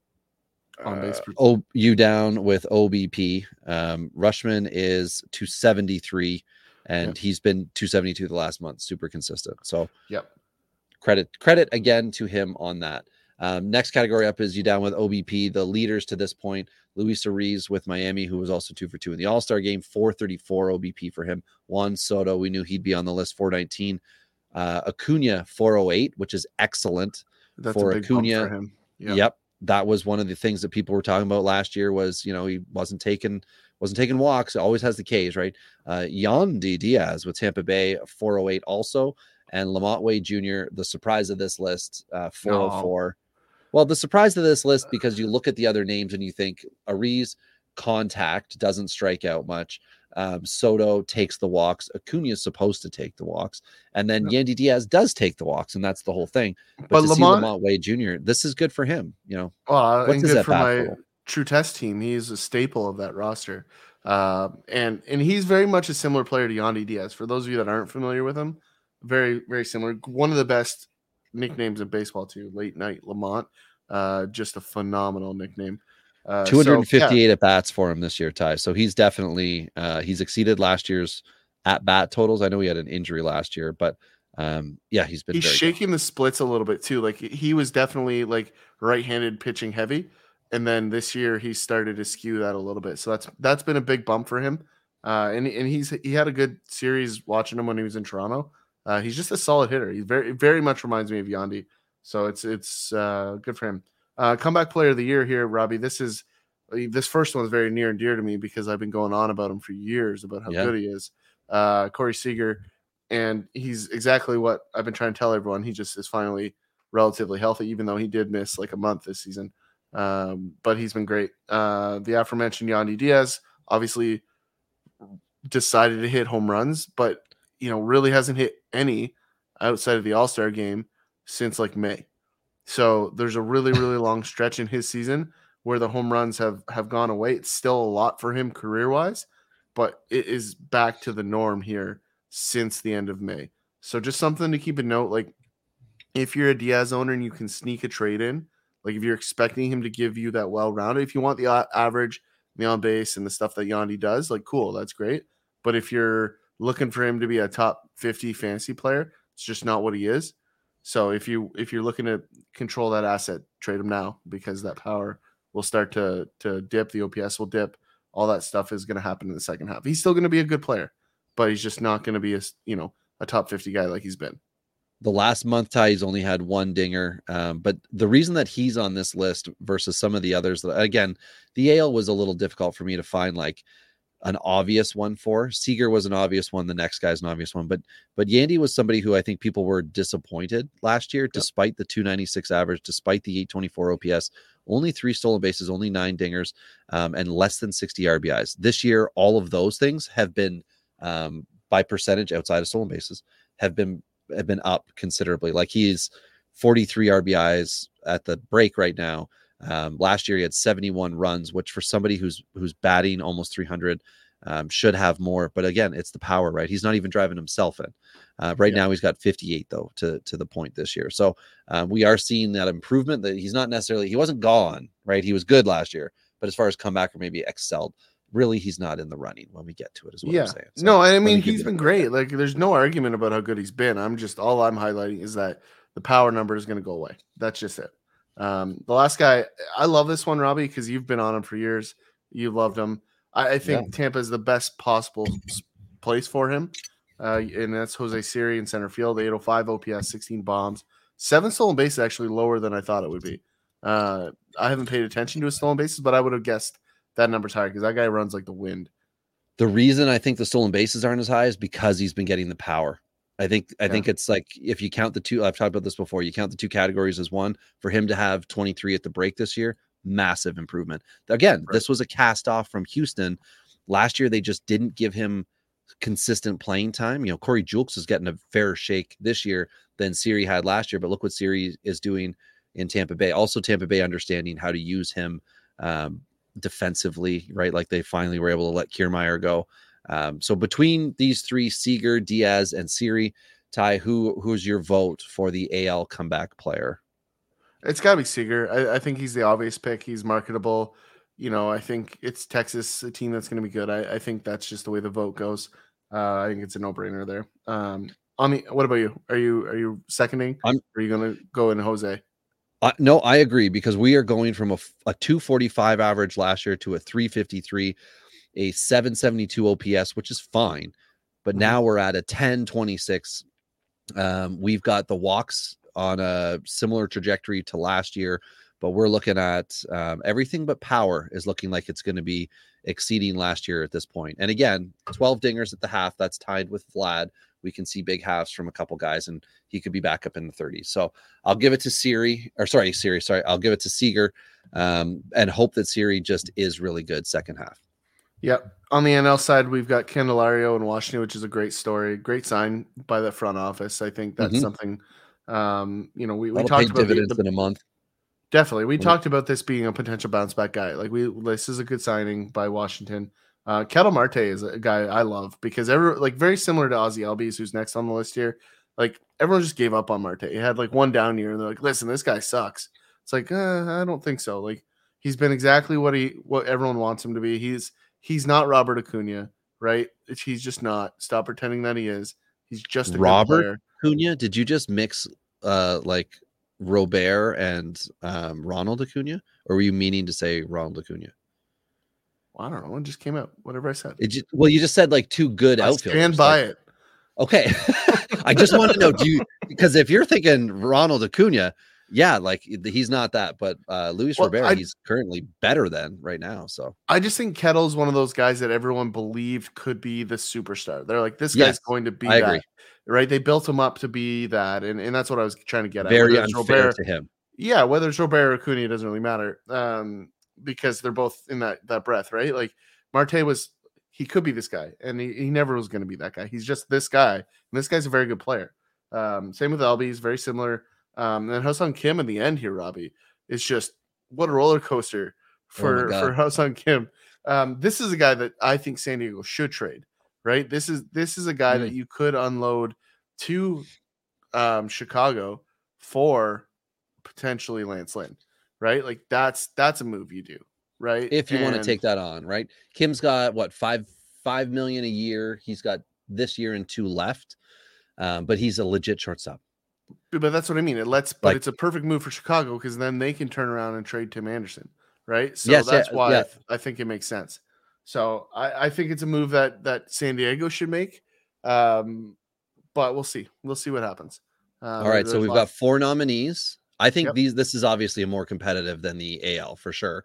C: on base
A: uh, o, you down with O B P. Um, Rutschman is two seventy-three, and yep. he's been two seventy-two the last month, super consistent. So,
C: yep,
A: credit credit again to him on that. Um, next category up is you down with O B P. The leaders to this point, Luis Ariz with Miami, who was also two for two in the All-Star game, four thirty-four O B P for him. Juan Soto, we knew he'd be on the list, four nineteen. Uh, Acuna, four oh eight, which is excellent.
C: That's
A: for
C: a big
A: Acuna.
C: Bump for him. Yep.
A: yep. That was one of the things that people were talking about last year was, you know, he wasn't taking, wasn't taking walks. Always has the Ks, right? Uh, Yandy Diaz with Tampa Bay, four oh eight also. And Lamont Wade Junior, the surprise of this list, uh, four oh four. No. Well, the surprise of this list, because you look at the other names and you think Ariz contact doesn't strike out much. Um, Soto takes the walks. Acuna is supposed to take the walks. And then yeah. Yandy Diaz does take the walks, and that's the whole thing. But, but to Lamont, see Lamont Wade Junior, this is good for him. You know,
C: well, and good for my total? True Test team. He's a staple of that roster. Uh, and, and he's very much a similar player to Yandy Diaz. For those of you that aren't familiar with him, very, very similar. One of the best nicknames in baseball too, Late Night Lamont. Uh, just a phenomenal nickname. Uh,
A: two fifty-eight so, yeah. at bats for him this year, Ty. So he's definitely uh, he's exceeded last year's at bat totals. I know he had an injury last year, but um, yeah, he's been.
C: He's
A: very
C: shaking
A: good.
C: the splits a little bit too. Like he was definitely like right-handed pitching heavy, and then this year he started to skew that a little bit. So that's that's been a big bump for him. Uh, and and he's he had a good series watching him when he was in Toronto. Uh, he's just a solid hitter. He very very much reminds me of Yandy. So it's it's uh, good for him. Uh, comeback player of the year here, Robbie. This is this first one is very near and dear to me because I've been going on about him for years about how yeah. good he is. Uh, Corey Seager, and he's exactly what I've been trying to tell everyone. He just is finally relatively healthy, even though he did miss like a month this season. Um, but he's been great. Uh, the aforementioned Yandy Diaz obviously decided to hit home runs, but you know really hasn't hit any outside of the All-Star game since like May. So there's a really, really long stretch in his season where the home runs have, have gone away. It's still a lot for him career-wise, but it is back to the norm here since the end of May. So just something to keep a note. Like if you're a Diaz owner and you can sneak a trade in, like if you're expecting him to give you that well-rounded, if you want the average, the on base and the stuff that Yandy does, like cool, that's great. But if you're looking for him to be a top fifty fantasy player, it's just not what he is. So if you if you're looking to control that asset, trade him now because that power will start to to dip. The O P S will dip. All that stuff is going to happen in the second half. He's still going to be a good player, but he's just not going to be a you know a top fifty guy like he's been.
A: The last month, Ty, he's only had one dinger. Um, but the reason that he's on this list versus some of the others, again, the A L was a little difficult for me to find like an obvious one for. Seager was an obvious one. The next guy's an obvious one. But but Yandy was somebody who I think people were disappointed last year, yep. despite the two ninety-six average, despite the eight twenty-four O P S, only three stolen bases, only nine dingers, um, and less than sixty R B Is. This year, all of those things have been, um, by percentage outside of stolen bases, have been have been up considerably. Like he's forty-three R B Is at the break right now. Um, last year he had seventy-one runs, which for somebody who's who's batting almost three hundred, um, should have more. But again, it's the power, right? He's not even driving himself in. Uh, right yeah. now, he's got fifty-eight though to to the point this year. So uh, we are seeing that improvement. That he's not necessarily he wasn't gone, right? He was good last year, but as far as comeback or maybe excelled, really he's not in the running when we get to it. Is what
C: yeah.
A: I'm saying. So,
C: no, I mean he's been great. Like there's no argument about how good he's been. I'm just all I'm highlighting is that the power number is going to go away. That's just it. Um, the last guy, I love this one, Robbie, because you've been on him for years. You loved him. I, I think yeah. Tampa is the best possible place for him. Uh, and that's Jose Siri in center field, eight oh five O P S, sixteen bombs, seven stolen bases, actually lower than I thought it would be. Uh, I haven't paid attention to his stolen bases, but I would have guessed that number's higher because that guy runs like the wind.
A: The reason I think the stolen bases aren't as high is because he's been getting the power. I think I yeah. think it's like if you count the two, I've talked about this before, you count the two categories as one. For him to have twenty-three at the break this year, massive improvement. Again, right. this was a cast off from Houston. Last year, they just didn't give him consistent playing time. You know, Corey Julks is getting a fairer shake this year than Siri had last year, but look what Siri is doing in Tampa Bay. Also, Tampa Bay understanding how to use him um, defensively, right? Like they finally were able to let Kiermaier go. Um, so between these three, Seager, Diaz, and Siri, Ty, who who's your vote for the A L comeback player?
C: It's got to be Seager. I, I think he's the obvious pick. He's marketable. You know, I think it's Texas, a team that's going to be good. I, I think that's just the way the vote goes. Uh, I think it's a no-brainer there. Um, on the, what about you? Are you are you seconding? I'm, or are you going to go in Jose?
A: Uh, no, I agree because we are going from a, a two forty-five average last year to a three fifty-three, a seven seventy-two O P S, which is fine. But now we're at a ten twenty-six. Um, we've got the walks on a similar trajectory to last year, but we're looking at um, everything but power is looking like it's going to be exceeding last year at this point. And again, twelve dingers at the half, that's tied with Vlad. We can see big halves from a couple guys, and he could be back up in the thirties. So I'll give it to Siri, or sorry, Siri, sorry. I'll give it to Seager um, and hope that Siri just is really good second half.
C: Yep. On the N L side, we've got Candelario in Washington, which is a great story. Great sign by the front office. I think that's mm-hmm. something, um, you know, we, we talked about
A: dividends
C: the, the,
A: in a month.
C: Definitely. We mm-hmm. talked about this being a potential bounce back guy. Like we, this is a good signing by Washington. Uh, Ketel Marte is a guy I love because every like very similar to Ozzy Albies, who's next on the list here. Like everyone just gave up on Marte. He had like one down year, and they're like, "Listen, this guy sucks." It's like, uh, I don't think so. Like he's been exactly what he what everyone wants him to be. He's he's not Robert Acuna, right? He's just not. Stop pretending that he is. He's just a
A: Robert
C: good player.
A: Acuna. Did you just mix uh like Robert and um, Ronald Acuna, or were you meaning to say Ronald Acuna?
C: Well, I don't know. It just came out. Whatever I said.
A: It just, well, you just said like two good I outfielders.
C: Stand by
A: like,
C: it.
A: Okay. I just want to know, do you, because if you're thinking Ronald Acuna, yeah, like he's not that, but uh, Luis well, Robert, I, he's currently better than right now. So
C: I just think Kettle's one of those guys that everyone believed could be the superstar. They're like, this guy's yes, going to be
A: I
C: that.
A: Agree.
C: Right? They built him up to be that. And, and that's what I was trying to get at.
A: Very unfair Robert, to him.
C: Yeah. Whether it's Robert or Acuna, it doesn't really matter. Um, because they're both in that, that breath, right? Like, Marte was, he could be this guy, and he, he never was going to be that guy. He's just this guy, and this guy's a very good player. Um, same with Albies, very similar. Um, and Ha-Seong Kim in the end here, Robbie, is just what a roller coaster for, oh for Ha-Seong Kim. Um, this is a guy that I think San Diego should trade, right? This is this is a guy mm. that you could unload to um, Chicago for potentially Lance Lynn, right? Like that's that's a move you do. Right.
A: If you
C: and,
A: want to take that on, right? Kim's got what, five, five million a year. He's got this year and two left. Um, but he's a legit shortstop.
C: But that's what I mean. It lets, but
A: like,
C: it's a perfect move for Chicago because then they can turn around and trade Tim Anderson. Right. So
A: yes,
C: that's
A: yeah,
C: why
A: yeah.
C: I, th- I think it makes sense. So I, I think it's a move that, that San Diego should make. Um, but we'll see. We'll see what happens. Uh,
A: All right. So we've got four nominees. I think
C: yep.
A: these, this is obviously a more competitive than the A L for sure.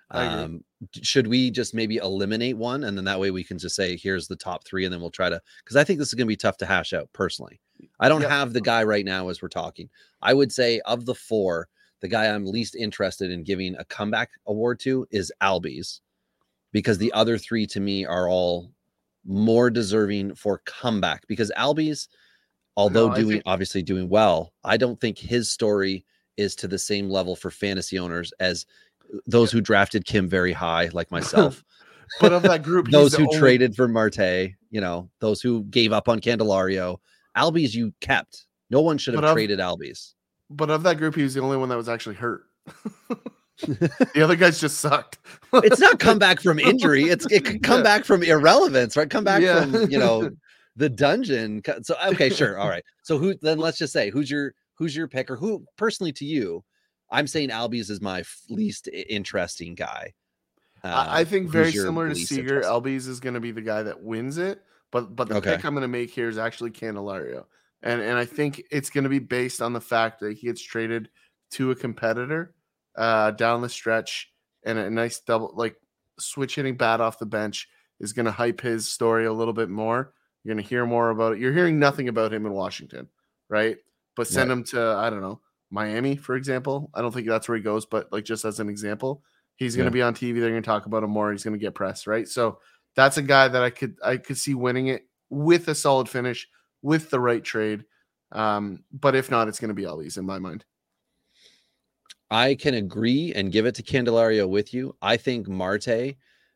A: Um, should we just maybe eliminate one and then that way we can just say, here's the top three and then we'll try to, because I think this is going to be tough to hash out personally. I don't yep. have the guy right now as we're talking. I would say of the four, the guy I'm least interested in giving a comeback award to is Albies, because the other three to me are all more deserving for comeback, because Albies, although no, doing think- obviously doing well, I don't think his story is to the same level for fantasy owners as those who drafted Kim very high, like myself.
C: but of that group,
A: those who
C: only...
A: traded for Marte, you know, those who gave up on Candelario, Albies you kept. No one should have of, traded Albies.
C: But of that group, he was the only one that was actually hurt. The other guys just sucked.
A: It's not come back from injury. It's it could come yeah. back from irrelevance, right? Come back yeah. from, you know, the dungeon. So okay, sure. All right. So who then let's just say who's your who's your pick, or who personally to you? I'm saying Albies is my least interesting guy.
C: Uh, I think very similar to Seager, Albies is going to be the guy that wins it. But but the okay. pick I'm going to make here is actually Candelario. And and I think it's going to be based on the fact that he gets traded to a competitor uh, down the stretch, and a nice double, like switch hitting bat off the bench is going to hype his story a little bit more. You're going to hear more about it. You're hearing nothing about him in Washington, right? But send right. him to, I don't know, Miami, for example. I don't think that's where he goes, but like just as an example, he's going to yeah. be on T V. They're going to talk about him more. He's going to get press, right? So that's a guy that I could I could see winning it with a solid finish, with the right trade. Um, but if not, it's going to be Albies in my mind.
A: I can agree and give it to Candelario with you. I think Marte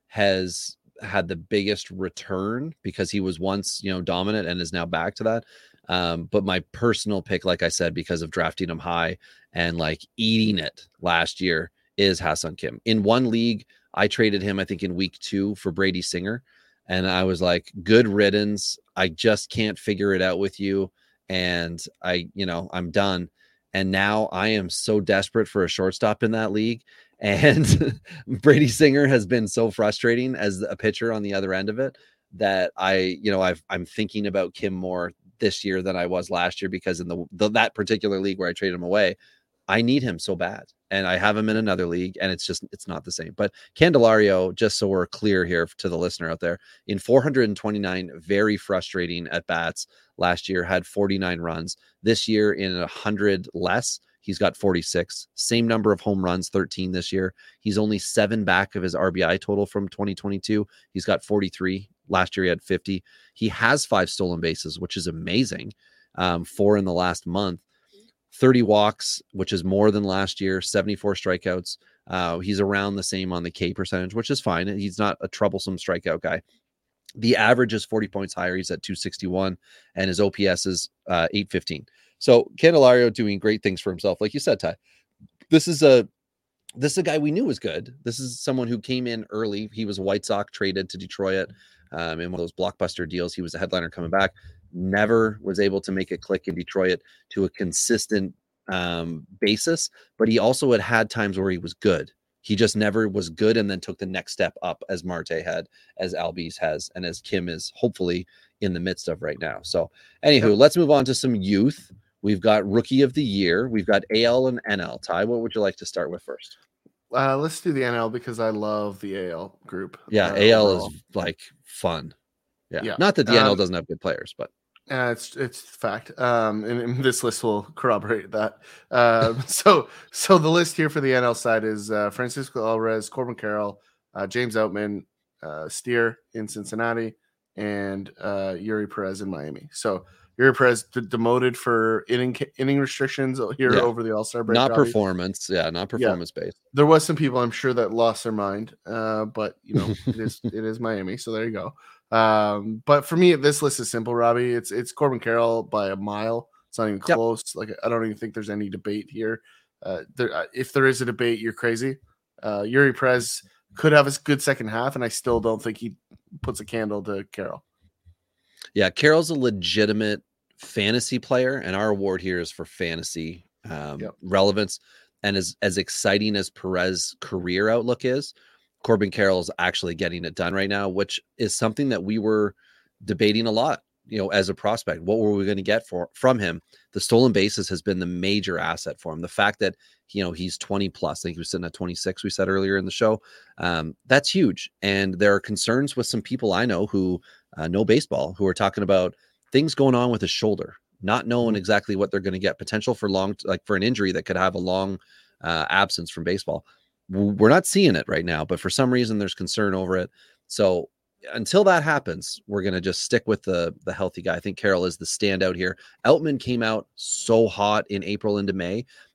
A: has had the biggest return because he was once, you know, dominant and is now back to that. Um, but my personal pick, like I said, because of drafting him high and like eating it last year, is Ha-Seong Kim. In one league, I traded him, I think in week two for Brady Singer. And I was like, good riddance. I just can't figure it out with you. And I, you know, I'm done. And now I am so desperate for a shortstop in that league. And Brady Singer has been so frustrating as a pitcher on the other end of it that I, you know, I've, I'm thinking about Kim more this year than I was last year, because in the, the that particular league where I traded him away, I need him so bad. And I have him in another league, and it's just, it's not the same. But Candelario, just so we're clear here to the listener out there, in four hundred twenty-nine very frustrating at bats last year, had forty-nine runs. This year, in one hundred less, he's got forty-six. Same number of home runs, thirteen this year. He's only seven back of his R B I total from twenty twenty-two. He's got forty-three. Last year, he had fifty. He has five stolen bases, which is amazing. Um, four in the last month. thirty walks, which is more than last year, seventy-four strikeouts. Uh, he's around the same on the K percentage, which is fine. He's not a troublesome strikeout guy. The average is forty points higher. He's at two sixty-one, and his O P S is uh, eight fifteen. So Candelario doing great things for himself. Like you said, Ty, this is a this is a guy we knew was good. This is someone who came in early. He was a White Sox, traded to Detroit um, in one of those blockbuster deals. He was a headliner coming back. Never was able to make a click in Detroit to a consistent um, basis, but he also had had times where he was good. He just never was good and then took the next step up, as Marte had, as Albies has, and as Kim is hopefully in the midst of right now. So anywho, yep. Let's move on to some youth. We've got Rookie of the Year. We've got A L and N L. Ty, what would you like to start with first?
C: Uh, let's do the N L because I love the A L group.
A: Yeah, uh, A L overall. Is like fun. Yeah. yeah. Not that the um, N L doesn't have good players, but
C: Uh, it's it's fact, um, and, and this list will corroborate that. Uh, so so the list here for the N L side is uh, Francisco Alvarez, Corbin Carroll, uh, James Outman, uh, Steer in Cincinnati, and uh, Yuri Perez in Miami. So Yuri Perez d- demoted for inning inning restrictions here yeah. over the All-Star break.
A: Not Robbie. performance, yeah, not performance yeah. based.
C: There was some people I'm sure that lost their mind, uh, but you know it is it is Miami, so there you go. Um, but for me, this list is simple, Robbie. It's it's Corbin Carroll by a mile. It's not even close. Yep. Like I don't even think there's any debate here. Uh, there, if there is a debate, you're crazy. Uh, Yuri Perez could have a good second half, and I still don't think he puts a candle to Carroll.
A: Yeah, Carroll's a legitimate fantasy player, and our award here is for fantasy um, yep. relevance. And as as exciting as Perez's career outlook is, Corbin Carroll is actually getting it done right now, which is something that we were debating a lot, you know, as a prospect. What were we going to get for from him? The stolen bases has been the major asset for him. The fact that, you know, he's twenty plus, I think he was sitting at twenty-six, we said earlier in the show. Um, that's huge. And there are concerns with some people I know who uh, know baseball, who are talking about things going on with his shoulder, not knowing exactly what they're going to get, potential for long, like for an injury that could have a long uh, absence from baseball. We're not seeing it right now, but for some reason there's concern over it. So until that happens, we're going to just stick with the, the healthy guy. I think Carroll is the standout here. Outman came out so hot in April into May.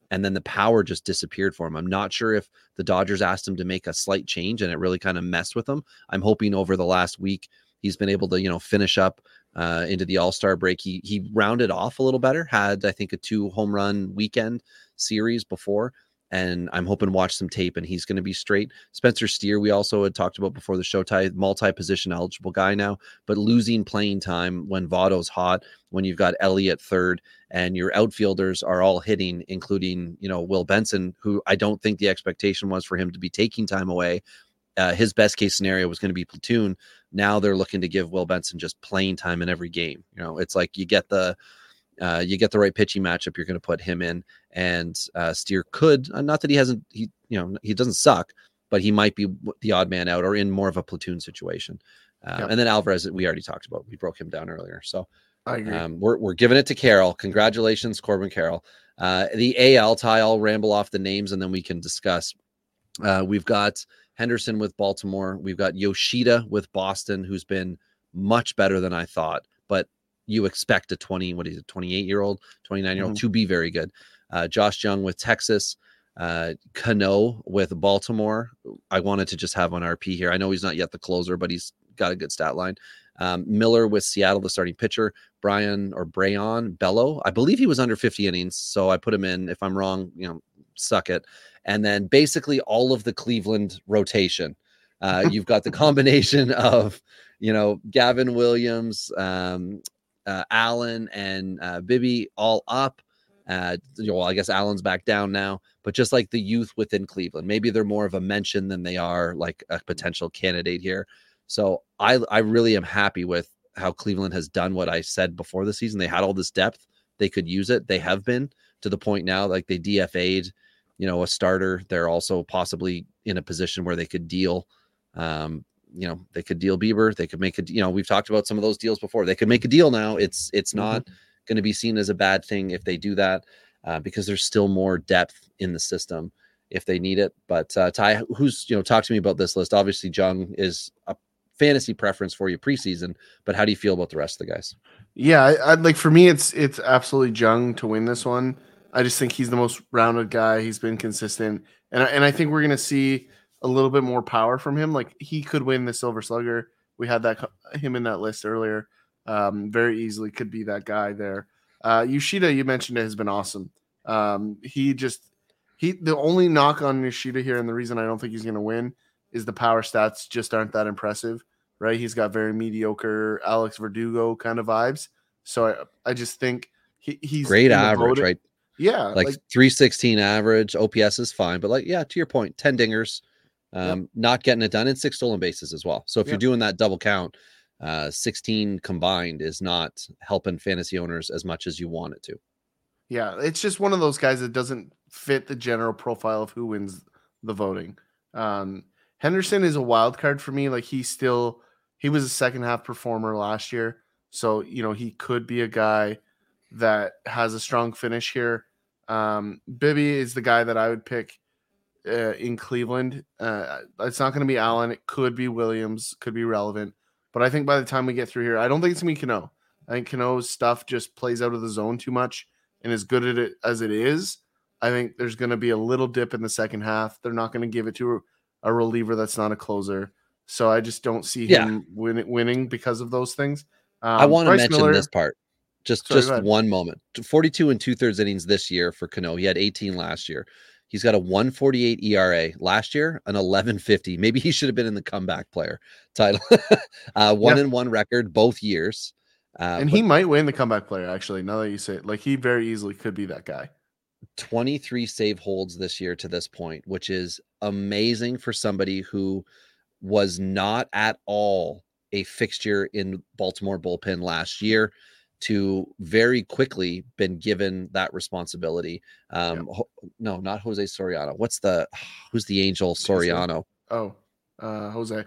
A: and then the power just disappeared for him. I'm not sure if the Dodgers asked him to make a slight change and it really kind of messed with him. I'm hoping over the last week he's been able to, you know, finish up uh, into the All-Star break. He he rounded off a little better, had, I think, a two home run weekend series before, and I'm hoping to watch some tape and he's going to be straight. Spencer Steer, we also had talked about before the show, multi-position eligible guy now, but losing playing time when Votto's hot, when you've got Elliott third, and your outfielders are all hitting, including, you know, Will Benson, who I don't think the expectation was for him to be taking time away. Uh, his best case scenario was going to be platoon. Now they're looking to give Will Benson just playing time in every game. You know, it's like you get the uh, you get the right pitching matchup, you're going to put him in, and uh, Steer could, uh, not that he hasn't, he you know he doesn't suck, but he might be the odd man out or in more of a platoon situation. Uh, yep. And then Alvarez, we already talked about. We broke him down earlier, so.
C: I agree.
A: Um, we're we're giving it to Carroll. Congratulations, Corbin Carroll. Uh, the A L tie, I'll ramble off the names and then we can discuss. Uh, we've got Henderson with Baltimore. We've got Yoshida with Boston, who's been much better than I thought. But you expect a twenty, what is it, twenty-eight year old, twenty-nine year old mm-hmm. to be very good. Uh, Josh Jung with Texas. Uh, Cano with Baltimore. I wanted to just have on R P here. I know he's not yet the closer, but he's got a good stat line. Um, Miller with Seattle, the starting pitcher. Brian or Brayon Bello, I believe he was under fifty innings, so I put him in. If I'm wrong, you know, suck it. And then basically all of the Cleveland rotation. Uh, you've got the combination of, you know, Gavin Williams, um, uh, Allen, and uh, Bibby all up. Uh, you know, well, I guess Allen's back down now, but just like the youth within Cleveland, maybe they're more of a mention than they are like a potential candidate here. So I, I really am happy with how Cleveland has done what I said before the season. They had all this depth. They could use it. They have been to the point now, like they D F A'd, you know, a starter. They're also possibly in a position where they could deal, um, you know, they could deal Bieber. They could make a, you know, we've talked about some of those deals before. They could make a deal now. It's, it's not mm-hmm. going to be seen as a bad thing if they do that, uh, because there's still more depth in the system if they need it. But uh, Ty, who's, you know, talk to me about this list. Obviously Jung is a fantasy preference for you preseason, but how do you feel about the rest of the guys?
C: Yeah, I, I'd like, for me, it's it's absolutely Jung to win this one. I just think he's the most rounded guy. He's been consistent, and I, and I think we're gonna see a little bit more power from him. Like he could win the Silver Slugger. We had that him in that list earlier. Um, very easily could be that guy there. Uh, Yoshida, you mentioned it, has been awesome. Um, he just he the only knock on Yoshida here, and the reason I don't think he's gonna win is the power stats just aren't that impressive. Right, he's got very mediocre Alex Verdugo kind of vibes. So I, I just think he, he's
A: great average, right?
C: Yeah,
A: like, like three sixteen average. O P S is fine, but like yeah, to your point, ten dingers, um, yep. not getting it done, and six stolen bases as well. So if yep. you're doing that double count, uh, sixteen combined is not helping fantasy owners as much as you want it to.
C: Yeah, it's just one of those guys that doesn't fit the general profile of who wins the voting. Um, Henderson is a wild card for me. Like he's still. He was a second half performer last year. So, you know, he could be a guy that has a strong finish here. Um, Bibby is the guy that I would pick uh, in Cleveland. Uh, it's not going to be Allen. It could be Williams, could be relevant. But I think by the time we get through here, I don't think it's going to be Cano. I think Cano's stuff just plays out of the zone too much and as good at it as it is. I think there's going to be a little dip in the second half. They're not going to give it to a, a reliever that's not a closer. So I just don't see him yeah. win, winning because of those things. Um,
A: I want to mention
C: Miller,
A: this part. Just
C: sorry,
A: just one moment. forty-two and two-thirds innings this year for Cano. He had eighteen last year. He's got a one forty-eight E R A. Last year, an eleven fifty. Maybe he should have been in the comeback player title. uh, one yeah. and one record both years. Uh,
C: and he might win the comeback player, actually, now that you say it. Like, he very easily could be that guy.
A: twenty-three save holds this year to this point, which is amazing for somebody who was not at all a fixture in Baltimore bullpen last year to very quickly been given that responsibility. Um, yeah. ho- no, not Jose Soriano. What's the, who's the Angel Soriano?
C: Oh, uh, Jose.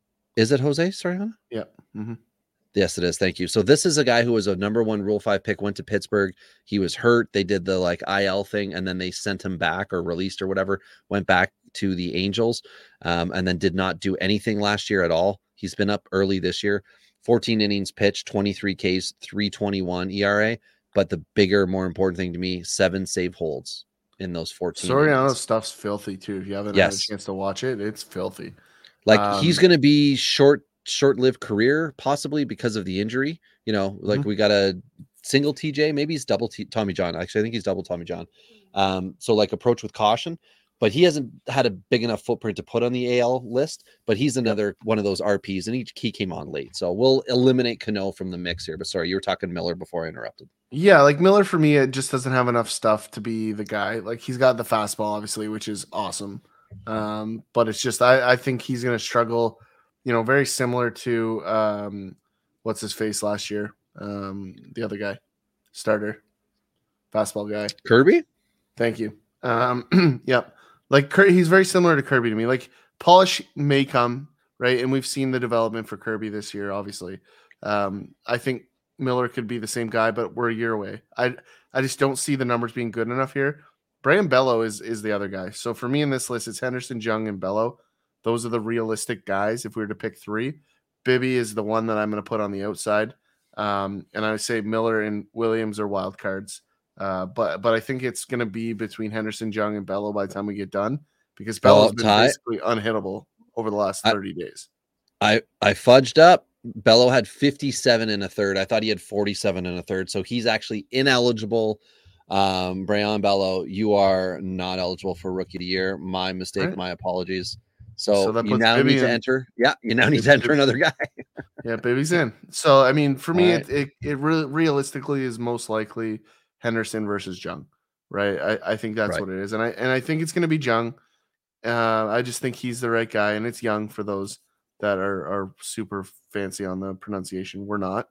A: Is it Jose Soriano?
C: Yeah. Mm-hmm.
A: Yes, it is. Thank you. So this is a guy who was a number one Rule five pick, went to Pittsburgh. He was hurt. They did the like I L thing, and then they sent him back or released or whatever, went back to the Angels, um, and then did not do anything last year at all. He's been up early this year, fourteen innings pitched, twenty-three Ks, three twenty-one E R A. But the bigger, more important thing to me, seven save holds in those fourteen.
C: Soriano
A: innings.
C: stuff's filthy too. If you haven't
A: yes.
C: had a chance to watch it, it's filthy.
A: Like um, he's going to be short, short-lived career, possibly because of the injury. You know, like mm-hmm. we got a single T J, maybe he's double T- Tommy John. Actually, I think he's double Tommy John. Um, so like approach with caution, but he hasn't had a big enough footprint to put on the A L list, but he's another yep. one of those R Ps, and he, he came on late. So we'll eliminate Cano from the mix here. But sorry, you were talking Miller before I interrupted.
C: Yeah, like Miller for me, it just doesn't have enough stuff to be the guy. Like he's got the fastball, obviously, which is awesome. Um, but it's just, I, I think he's going to struggle, you know, very similar to um, what's his face last year. Um, the other guy, starter, fastball guy.
A: Kirby?
C: Thank you. Um, yep. Like he's very similar to Kirby to me. Like polish may come, right? And we've seen the development for Kirby this year, obviously. Um, I think Miller could be the same guy, but we're a year away. I I just don't see the numbers being good enough here. Brian Bello is is the other guy. So for me in this list, it's Henderson, Jung, and Bello. Those are the realistic guys if we were to pick three. Bibby is the one that I'm going to put on the outside. Um, and I would say Miller and Williams are wild cards. Uh, but but I think it's going to be between Henderson, Jung, and Bello by the time we get done, because Bello's been tie. basically unhittable over the last thirty I, days.
A: I, I fudged up. Bello had fifty-seven in a third. I thought he had forty-seven in a third. So he's actually ineligible. Um, Brayan Bello, you are not eligible for rookie of the year. My mistake. Right. My apologies. So, so you now Bibby need to in. enter. Yeah, you now need to enter another guy.
C: Yeah, Bibby's in. So I mean, for me, right. it it, it really realistically is most likely Henderson versus Jung, right? I, I think that's right. what it is, and I and I think it's going to be Jung. Uh, I just think he's the right guy, and it's Young for those that are are super fancy on the pronunciation. We're not.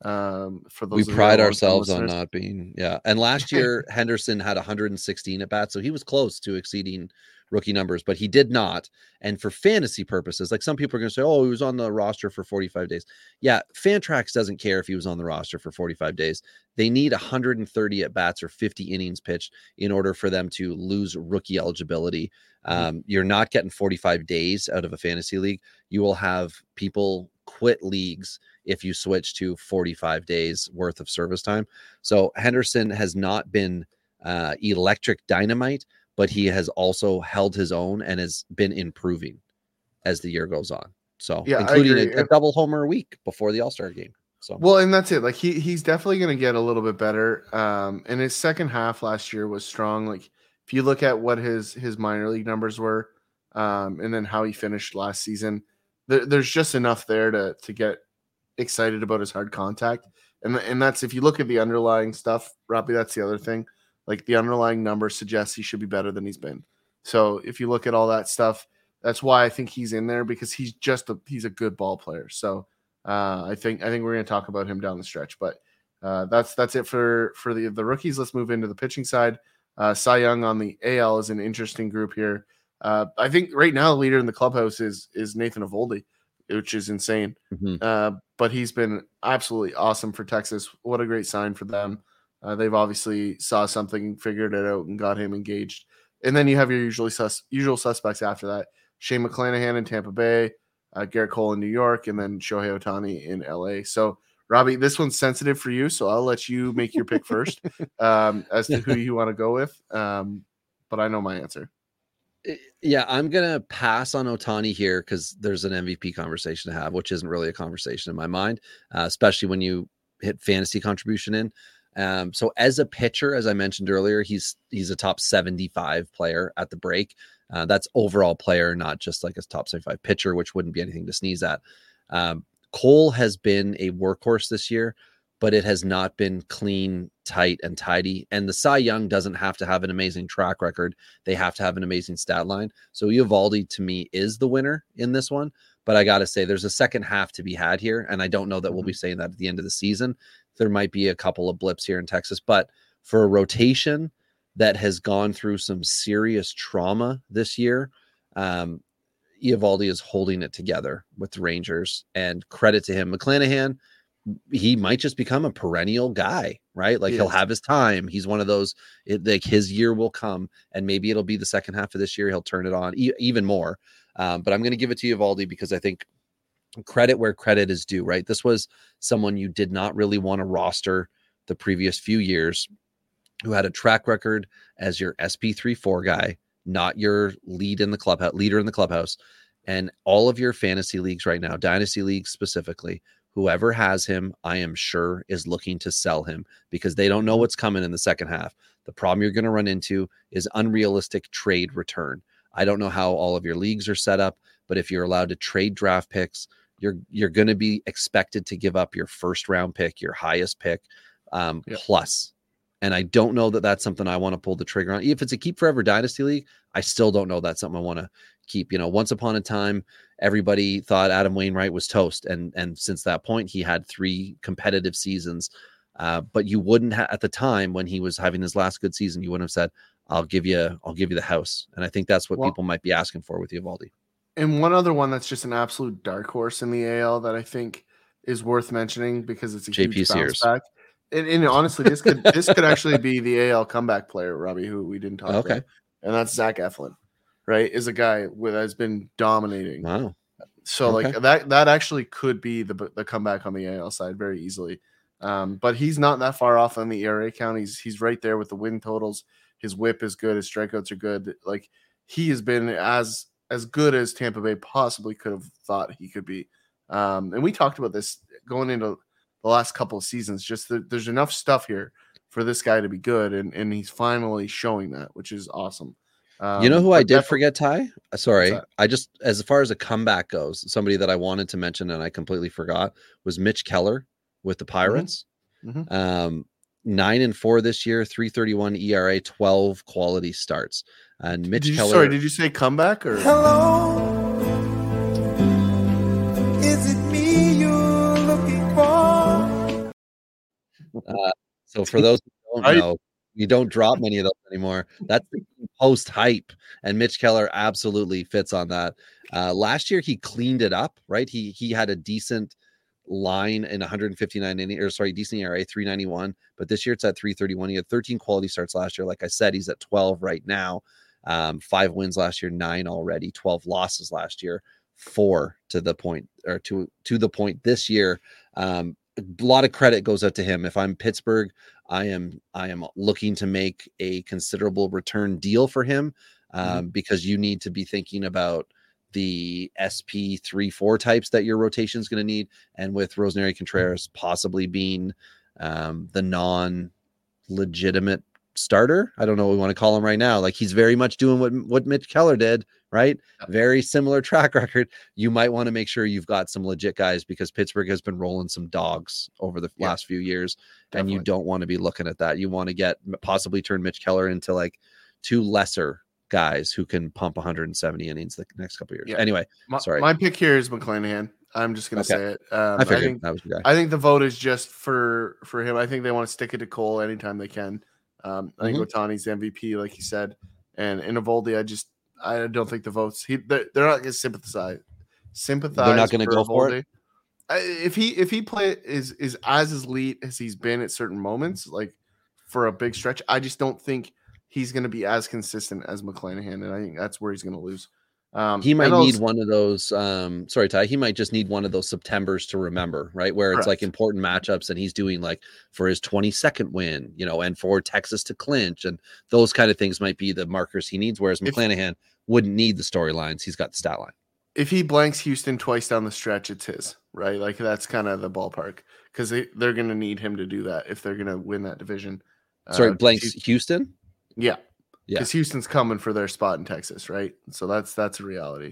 C: Um, for those
A: we pride ourselves on not being, yeah. And last year Henderson had one hundred sixteen at bats, so he was close to exceeding rookie numbers, but he did not. And for fantasy purposes, like some people are going to say, oh, he was on the roster for forty-five days. Yeah, Fantrax doesn't care if he was on the roster for forty-five days. They need one hundred thirty at bats or fifty innings pitched in order for them to lose rookie eligibility. Mm-hmm. Um, you're not getting forty-five days out of a fantasy league. You will have people quit leagues if you switch to forty-five days worth of service time. So Henderson has not been uh, electric dynamite, but he has also held his own and has been improving as the year goes on. So yeah, including a, a double homer a week before the All-Star game. So
C: well, and that's it. Like he he's definitely going to get a little bit better. Um, and his second half last year was strong. Like if you look at what his his minor league numbers were, um, and then how he finished last season, there, there's just enough there to to get excited about his hard contact. And and that's if you look at the underlying stuff, Robbie, that's the other thing. Like the underlying number suggests he should be better than he's been. So if you look at all that stuff, that's why I think he's in there, because he's just a he's a good ball player. So uh, I think I think we're going to talk about him down the stretch. But uh, that's that's it for for the the rookies. Let's move into the pitching side. Uh, Cy Young on the A L is an interesting group here. Uh, I think right now the leader in the clubhouse is is Nathan Eovaldi, which is insane. Mm-hmm. Uh, but he's been absolutely awesome for Texas. What a great sign for them. Uh, they've obviously saw something, figured it out, and got him engaged. And then you have your usually sus- usual suspects after that. Shane McClanahan in Tampa Bay, uh, Garrett Cole in New York, and then Shohei Ohtani in L A. So, Robbie, this one's sensitive for you, so I'll let you make your pick first um, as to who you want to go with. Um, but I know my answer.
A: Yeah, I'm going to pass on Ohtani here because there's an M V P conversation to have, which isn't really a conversation in my mind, uh, especially when you hit fantasy contribution in. Um, so as a pitcher, as I mentioned earlier, he's he's a top seventy-five player at the break. Uh, that's overall player, not just like a top seventy-five pitcher, which wouldn't be anything to sneeze at. Um, Cole has been a workhorse this year, but it has not been clean, tight, and tidy. And the Cy Young doesn't have to have an amazing track record. They have to have an amazing stat line. So Eovaldi, to me, is the winner in this one. But I got to say, there's a second half to be had here. And I don't know that mm-hmm. we'll be saying that at the end of the season. There might be a couple of blips here in Texas. But for a rotation that has gone through some serious trauma this year, um, Eovaldi is holding it together with the Rangers. And credit to him. McClanahan, he might just become a perennial guy, right? Like he he'll have his time. He's one of those, it, like his year will come, and maybe it'll be the second half of this year. He'll turn it on e- even more. Um, but I'm going to give it to Eovaldi because I think credit where credit is due, right? This was someone you did not really want to roster the previous few years. who had a track record as your S P three four guy, not your lead in the clubhouse, leader in the clubhouse. And all of your fantasy leagues right now, dynasty leagues specifically, whoever has him, I am sure is looking to sell him because they don't know what's coming in the second half. The problem you're going to run into is unrealistic trade return. I don't know how all of your leagues are set up, but if you're allowed to trade draft picks, you're you're going to be expected to give up your first round pick, your highest pick, um, yep. plus. And I don't know that that's something I want to pull the trigger on. If it's a keep forever dynasty league, I still don't know that's something I want to keep. You know, once upon a time, everybody thought Adam Wainwright was toast. And, and since that point, he had three competitive seasons. Uh, but you wouldn't have at the time when he was having his last good season, you wouldn't have said, I'll give you, I'll give you the house. And I think that's what well, people might be asking for with Eovaldi.
C: And one other one that's just an absolute dark horse in the A L that I think is worth mentioning because it's a
A: J P
C: huge bounce
A: Sears.
C: back. And, and honestly, this could this could actually be the A L comeback player, Robbie, who we didn't talk
A: okay.
C: about. And that's Zach Eflin, right? Is a guy with has been dominating.
A: Wow.
C: So
A: okay.
C: like that that actually could be the the comeback on the A L side very easily. Um, but he's not that far off on the E R A count. He's he's right there with the win totals. His whip is good. His strikeouts are good. Like he has been as as good as Tampa Bay possibly could have thought he could be. Um, and we talked about this going into the last couple of seasons. Just that there's enough stuff here for this guy to be good, and and he's finally showing that, which is awesome. Um,
A: you know who I did forget, Ty? Sorry, I just as far as a comeback goes, somebody that I wanted to mention and I completely forgot was Mitch Keller with the Pirates.
C: Mm-hmm. Mm-hmm.
A: Um, nine and four this year, three thirty-one E R A, twelve quality starts. And Mitch
C: did you,
A: Keller.
C: Sorry, did you say comeback or
D: hello? Is it me you're looking for?
A: Uh, so for those who don't know, you don't drop many of those anymore. That's the post hype, and Mitch Keller absolutely fits on that. Uh, last year he cleaned it up, right? He he had a decent line in one fifty-nine innings, or sorry, decent E R A, three ninety-one. But this year it's at three thirty-one. He had thirteen quality starts last year. Like I said, he's at twelve right now. Um, five wins last year, nine already, twelve losses last year, four to the point or to to the point this year. Um, a lot of credit goes out to him. If I'm Pittsburgh, I am I am looking to make a considerable return deal for him um, mm-hmm. because you need to be thinking about the S P three four types that your rotation is going to need, and with Rosemary Contreras possibly being um, the non legitimate starter. I don't know what we want to call him right now. Like he's very much doing what, what Mitch Keller did, right? Very similar track record. You might want to make sure you've got some legit guys because Pittsburgh has been rolling some dogs over the yeah, last few years. Definitely. And you don't want to be looking at that. You want to get possibly turn Mitch Keller into like two lesser guys who can pump one hundred seventy innings the next couple of years. Yeah. Anyway,
C: my,
A: sorry.
C: My pick here is McClanahan. I'm just going to
A: okay.
C: say it. Um,
A: I, figured
C: I think
A: that was the guy.
C: I think the vote is just for, for him. I think they want to stick it to Cole anytime they can. Um, I think mm-hmm. Ohtani's the M V P, like you said, and in Eovaldi, I just I don't think the votes. He they're, they're not going to sympathize. Sympathize.
A: They're not going to go
C: Eovaldi.
A: for it.
C: I, if he if he play is is as elite as he's been at certain moments, like for a big stretch, I just don't think he's going to be as consistent as McClanahan, and I think that's where he's going to lose. Um,
A: he might need one of those. Um, sorry, Ty. He might just need one of those Septembers to remember, right? Where it's correct. Like important matchups, and he's doing like for his twenty-second win, you know, and for Texas to clinch, and those kind of things might be the markers he needs. Whereas McClanahan if, wouldn't need the storylines; he's got the stat line.
C: If he blanks Houston twice down the stretch, it's his, right? Like that's kind of the ballpark because they they're going to need him to do that if they're going to win that division.
A: Sorry,
C: uh,
A: blanks Houston.
C: Yeah.
A: Yeah,
C: because Houston's coming for their spot in Texas, right? So that's that's a reality.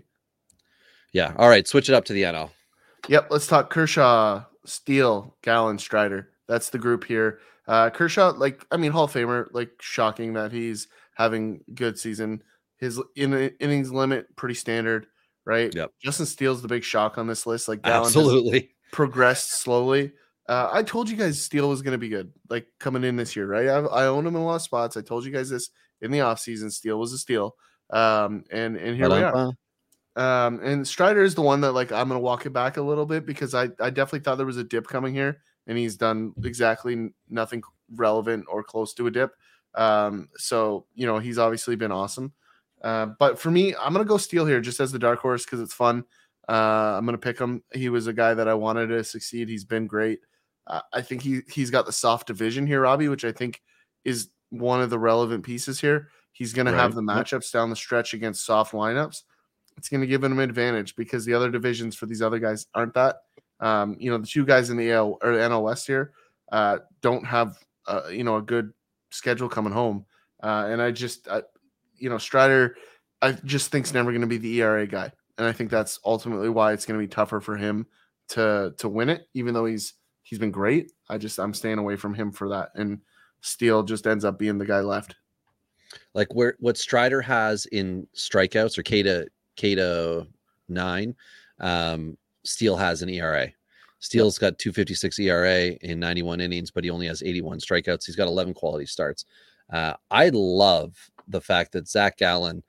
A: Yeah. All right, switch it up to the N L.
C: Yep. Let's talk Kershaw, Steele, Gallen, Strider. That's the group here. Uh, Kershaw, like I mean, Hall of Famer. Like shocking that he's having good season. His in innings limit pretty standard, right?
A: Yep.
C: Justin Steele's the big shock on this list. Like Gallen
A: absolutely
C: progressed slowly. Uh, I told you guys Steele was going to be good, like coming in this year, right? I, I own him in a lot of spots. I told you guys this in the offseason. Steele was a steal. Um, and, and here
A: Ba-da-ba.
C: we are. Um, and Strider is the one that, like, I'm going to walk it back a little bit because I, I definitely thought there was a dip coming here, and he's done exactly nothing relevant or close to a dip. Um, so, you know, he's obviously been awesome. Uh, but for me, I'm going to go Steele here just as the dark horse because it's fun. Uh, I'm going to pick him. He was a guy that I wanted to succeed. He's been great. Uh, I think he, he's got the soft division here, Robbie, which I think is one of the relevant pieces here. He's going right. to have the matchups down the stretch against soft lineups. It's going to give him an advantage because the other divisions for these other guys aren't that. Um, you know, the two guys in the A L or N L West here uh, don't have, uh, you know, a good schedule coming home. Uh, and I just, I, you know, Strider, I just think's never going to be the E R A guy. And I think that's ultimately why it's going to be tougher for him to to win it, even though he's he's been great. I just, I'm staying away from him for that. And Steele just ends up being the guy left.
A: Like where what Strider has in strikeouts or K to K to nine, um, Steele has an E R A. Steele's got two fifty-six E R A in ninety-one innings, but he only has eighty-one strikeouts. He's got eleven quality starts. Uh, I love the fact that Zach Gallen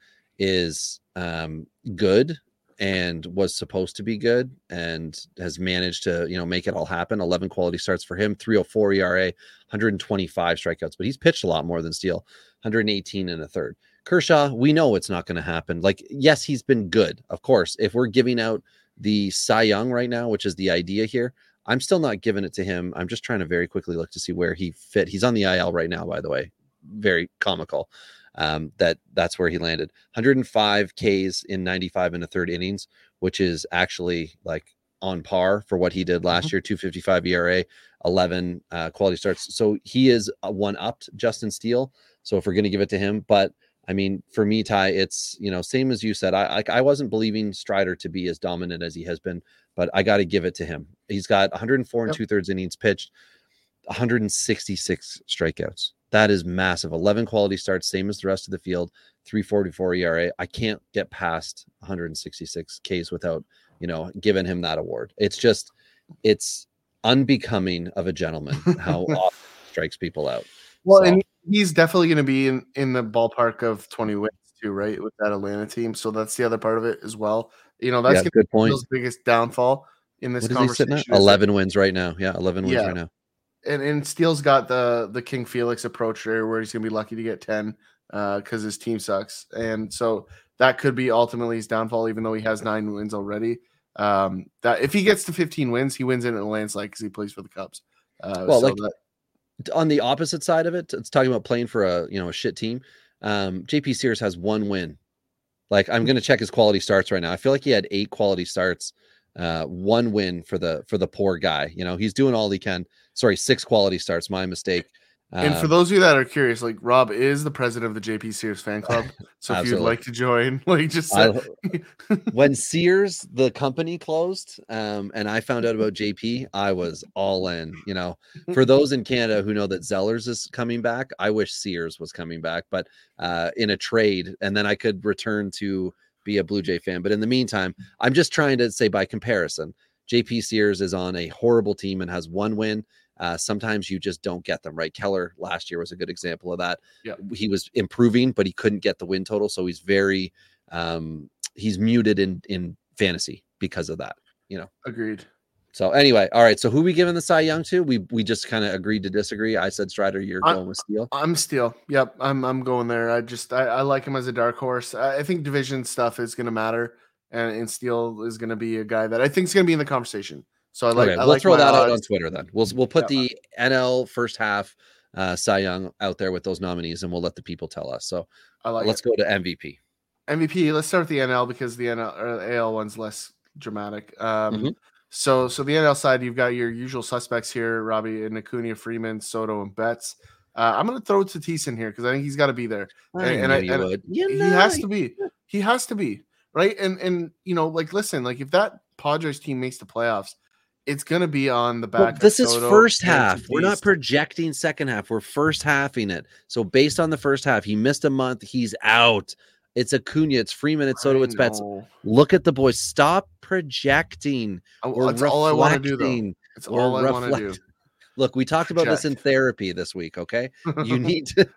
A: is um, good and was supposed to be good and has managed to, you know, make it all happen. eleven quality starts for him, three oh four E R A, one twenty-five strikeouts, but he's pitched a lot more than Steele, one eighteen and a third. Kershaw, we know it's not going to happen. Like, yes, he's been good. Of course, if we're giving out the Cy Young right now, which is the idea here, I'm still not giving it to him. I'm just trying to very quickly look to see where he fit. He's on the I L right now, by the way. Very comical. Um, that that's where he landed. one hundred five Ks in ninety-five and a third innings, which is actually like on par for what he did last mm-hmm. year. two fifty-five E R A, eleven uh, quality starts. So he is a one-upped Justin Steele. So if we're going to give it to him, but I mean, for me, Ty, it's, you know, same as you said. I like I wasn't believing Strider to be as dominant as he has been, but I got to give it to him. He's got one hundred four and yep. two thirds innings pitched, one hundred sixty-six strikeouts. That is massive. eleven quality starts, same as the rest of the field. three forty-four E R A. I can't get past one hundred sixty-six Ks without, you know, giving him that award. It's just, it's unbecoming of a gentleman how often he strikes people out.
C: Well, so. And he's definitely going to be in, in the ballpark of twenty wins too, right? With that Atlanta team. So that's the other part of it as well. You know, that's
A: yeah, good point.
C: Steele's biggest downfall in this
A: what
C: conversation.
A: Is he eleven wins right now. Yeah, eleven wins yeah. right now.
C: And and Steele's got the the King Felix approach there, where he's going to be lucky to get ten because uh, his team sucks. And so that could be ultimately his downfall, even though he has nine wins already. Um, that if he gets to fifteen wins, he wins in a landslide because he plays for the Cubs. Uh,
A: well,
C: so
A: like that, on the opposite side of it, it's talking about playing for a you know a shit team. Um, J P Sears has one win. Like I'm going to check his quality starts right now. I feel like he had eight quality starts. Uh, one win for the for the poor guy. You know, he's doing all he can. Sorry, six quality starts. My mistake. Uh,
C: and for those of you that are curious, like Rob is the president of the J P Sears fan club. So if you'd like to join, like just said.
A: I, when Sears the company closed, um, and I found out about J P, I was all in. You know, for those in Canada who know that Zellers is coming back, I wish Sears was coming back, but uh, in a trade, and then I could return to be a Blue Jay fan. But in the meantime, I'm just trying to say by comparison, J P Sears is on a horrible team and has one win. Uh, sometimes you just don't get them right. Keller last year was a good example of that.
C: Yeah.
A: He was improving, but he couldn't get the win total. So he's very, um, he's muted in, in fantasy because of that, you know?
C: Agreed.
A: So anyway, all right. So who we giving the Cy Young to? We, we just kind of agreed to disagree. I said Strider, you're I'm, going with Steele.
C: I'm Steele. Yep. I'm, I'm going there. I just, I, I like him as a dark horse. I, I think division stuff is going to matter. And, and Steele is going to be a guy that I think is going to be in the conversation. So I like.
A: Okay,
C: I
A: we'll
C: like
A: throw that
C: odds.
A: out on Twitter then. We'll we'll put
C: yeah.
A: the N L first half uh, Cy Young out there with those nominees, and we'll let the people tell us. So
C: I like
A: let's
C: it.
A: go to M V P.
C: M V P. Let's start with the N L because the N L or the A L one's less dramatic. Um,
A: mm-hmm.
C: So so the N L side, you've got your usual suspects here: Robbie and Acuna, Freeman, Soto, and Betts. Uh, I'm going to throw Tatis in here because I think he's got to be there,
A: I
C: and, and, I, and
A: would.
C: he
A: You know,
C: has to be. He has to be right. And and you know, like listen, like if that Padres team makes the playoffs, it's going to be on the back.
A: Well, this
C: of
A: is
C: Soto
A: first half.
C: Tatis.
A: We're not projecting second half. We're first halving it. So based on the first half, he missed a month. He's out. It's Acuna. It's Freeman. It's Soto. It's Betts. Look at the boys. Stop projecting.
C: Oh, that's all I want to do, though. It's all I want to do.
A: Look, we talked about Project. this in therapy this week. Okay, you need to.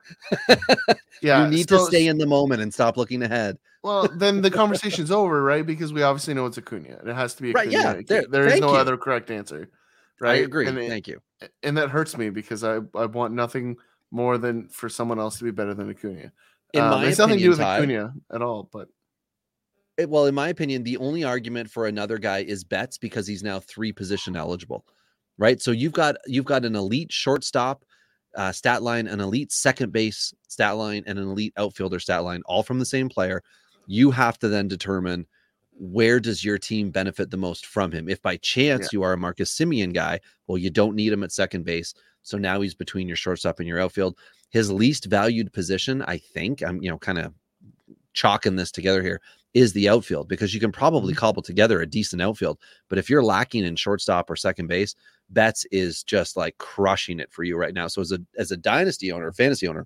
C: yeah,
A: you need so, to stay in the moment and stop looking ahead.
C: Well, then the conversation's over, right? Because we obviously know it's Acuna. It has to be Acuna.
A: Right, yeah.
C: There, there is no you. other correct answer, right?
A: I agree.
C: And
A: Thank
C: it,
A: you.
C: And that hurts me because I, I want nothing more than for someone else to be better than Acuna.
A: In
C: um,
A: my
C: it's
A: opinion,
C: nothing to do with
A: Ty,
C: Acuna at all, but
A: it, well, in my opinion, the only argument for another guy is Betts because he's now three position eligible, right? So you've got you've got an elite shortstop uh, stat line, an elite second base stat line, and an elite outfielder stat line, all from the same player. You have to then determine where does your team benefit the most from him. If by chance yeah. you are a Marcus Semien guy, well, you don't need him at second base. So now he's between your shortstop and your outfield. His least valued position, I think, I'm, you know, kind of chalking this together here, is the outfield, because you can probably cobble together a decent outfield. But if you're lacking in shortstop or second base, Betts is just like crushing it for you right now. So as a, as a dynasty owner, fantasy owner,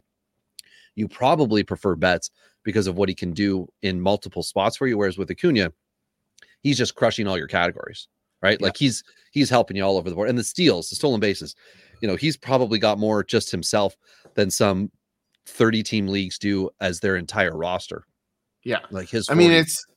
A: you probably prefer Betts because of what he can do in multiple spots for you. Whereas with Acuna, he's just crushing all your categories, right? Yeah. Like he's, he's helping you all over the board. And the steals, the stolen bases, you know, he's probably got more just himself than some thirty team leagues do as their entire roster.
C: Yeah.
A: Like his,
C: forty. I mean, it's,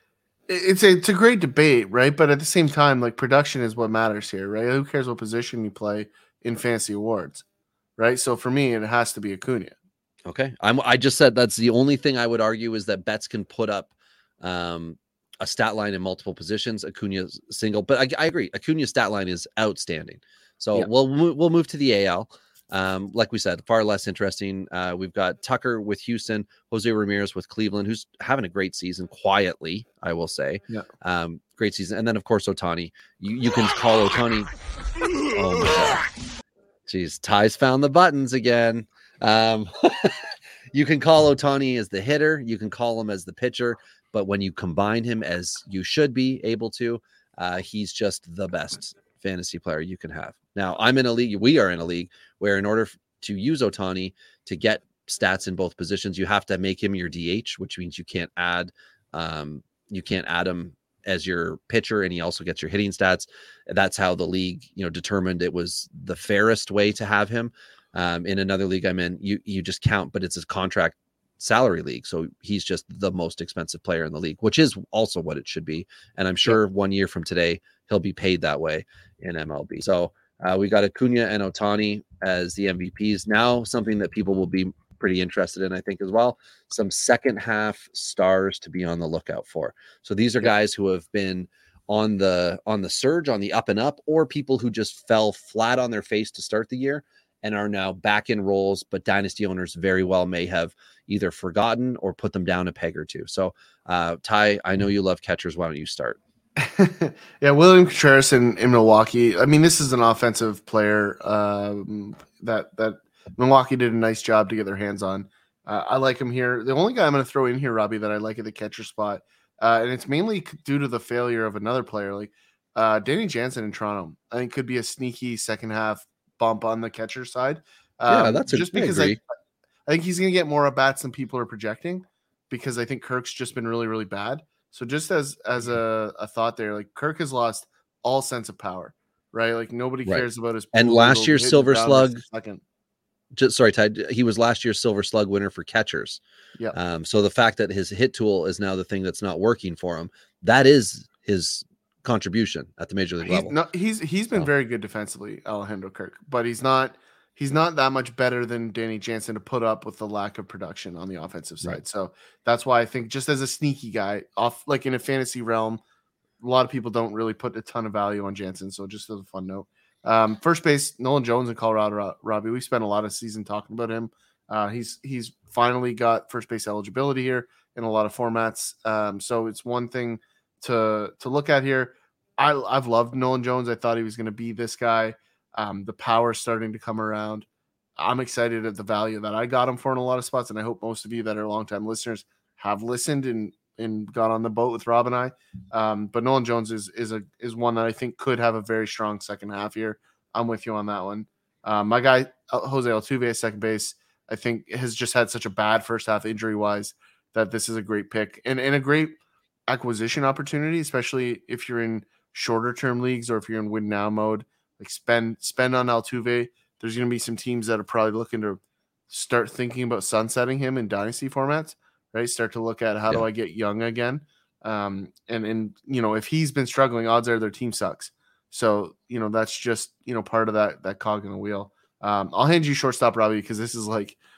C: it's a, it's a great debate, right? But at the same time, like production is what matters here, right? Who cares what position you play in fantasy awards, right? So for me, it has to be Acuna.
A: Okay. I'm, I just said that's the only thing I would argue is that Betts can put up um, a stat line in multiple positions. Acuna's single, but I, I agree. Acuna's stat line is outstanding. So yeah. we'll, we'll move to the A L. Um, like we said, far less interesting. Uh, we've got Tucker with Houston, Jose Ramirez with Cleveland, who's having a great season quietly, I will say.
C: Yeah.
A: Um, great season. And then, of course, Ohtani. You, you can call Ohtani. Oh, my God. Jeez, Ty's found the buttons again. Um, you can call Ohtani as the hitter. You can call him as the pitcher. But when you combine him, as you should be able to, uh, he's just the best fantasy player you can have. Now, I'm in a league, we are in a league where in order to use Ohtani to get stats in both positions, you have to make him your D H, which means you can't add um, you can't add him as your pitcher, and he also gets your hitting stats. That's how the league, you know, determined it was the fairest way to have him. Um, in another league I'm in, you you just count, but it's a contract salary league, so he's just the most expensive player in the league, which is also what it should be. And I'm sure yeah. one year from today he'll be paid that way in M L B. So uh, we got Acuna and Ohtani as the M V Ps. Now something that people will be pretty interested in, I think, as well, some second half stars to be on the lookout for. So these are yeah. guys who have been on the on the surge, on the up and up, or people who just fell flat on their face to start the year and are now back in roles, but dynasty owners very well may have either forgotten or put them down a peg or two. So uh, Ty, I know you love catchers. Why don't you start?
C: yeah, William Contreras in, in Milwaukee. I mean, this is an offensive player um, that that Milwaukee did a nice job to get their hands on. Uh, I like him here. The only guy I'm going to throw in here, Robbie, that I like at the catcher spot, uh, and it's mainly due to the failure of another player, like uh, Danny Jansen in Toronto. I think could be a sneaky second half bump on the catcher side. Um,
A: yeah, that's a,
C: just because I, I think he's going to get more at bats than people are projecting, because I think Kirk's just been really, really bad. So just as as a, a thought there, like Kirk has lost all sense of power, right? Like nobody cares right. about his.
A: And last year's Silver Slug. Second. Just sorry, Ty. He was last year's Silver Slug winner for catchers.
C: Yeah.
A: Um. So the fact that his hit tool is now the thing that's not working for him, that is his contribution at the major league
C: he's
A: level.
C: Not, he's he's been oh. very good defensively, Alejandro Kirk, but he's not. He's not that much better than Danny Jansen to put up with the lack of production on the offensive side. Right. So that's why I think just as a sneaky guy off, like in a fantasy realm, a lot of people don't really put a ton of value on Jansen. So just as a fun note, um, first base, Nolan Jones in Colorado, Robbie, we spent a lot of season talking about him. Uh, he's, he's finally got first base eligibility here in a lot of formats. Um, so it's one thing to, to look at here. I I've loved Nolan Jones. I thought he was going to be this guy. Um, the power is starting to come around. I'm excited at the value that I got him for in a lot of spots, and I hope most of you that are longtime listeners have listened and and got on the boat with Rob and I. Um, but Nolan Jones is is a is one that I think could have a very strong second half here. I'm with you on that one. Um, my guy Jose Altuve at second base, I think, has just had such a bad first half injury wise that this is a great pick and, and a great acquisition opportunity, especially if you're in shorter term leagues or if you're in win now mode. Like spend spend on Altuve. There's going to be some teams that are probably looking to start thinking about sunsetting him in dynasty formats, right? Start to look at how yeah. do I get young again? Um, and and you know, if he's been struggling, odds are their team sucks. So you know that's just you know part of that that cog in the wheel. Um, I'll hand you shortstop, Robbie, because this is like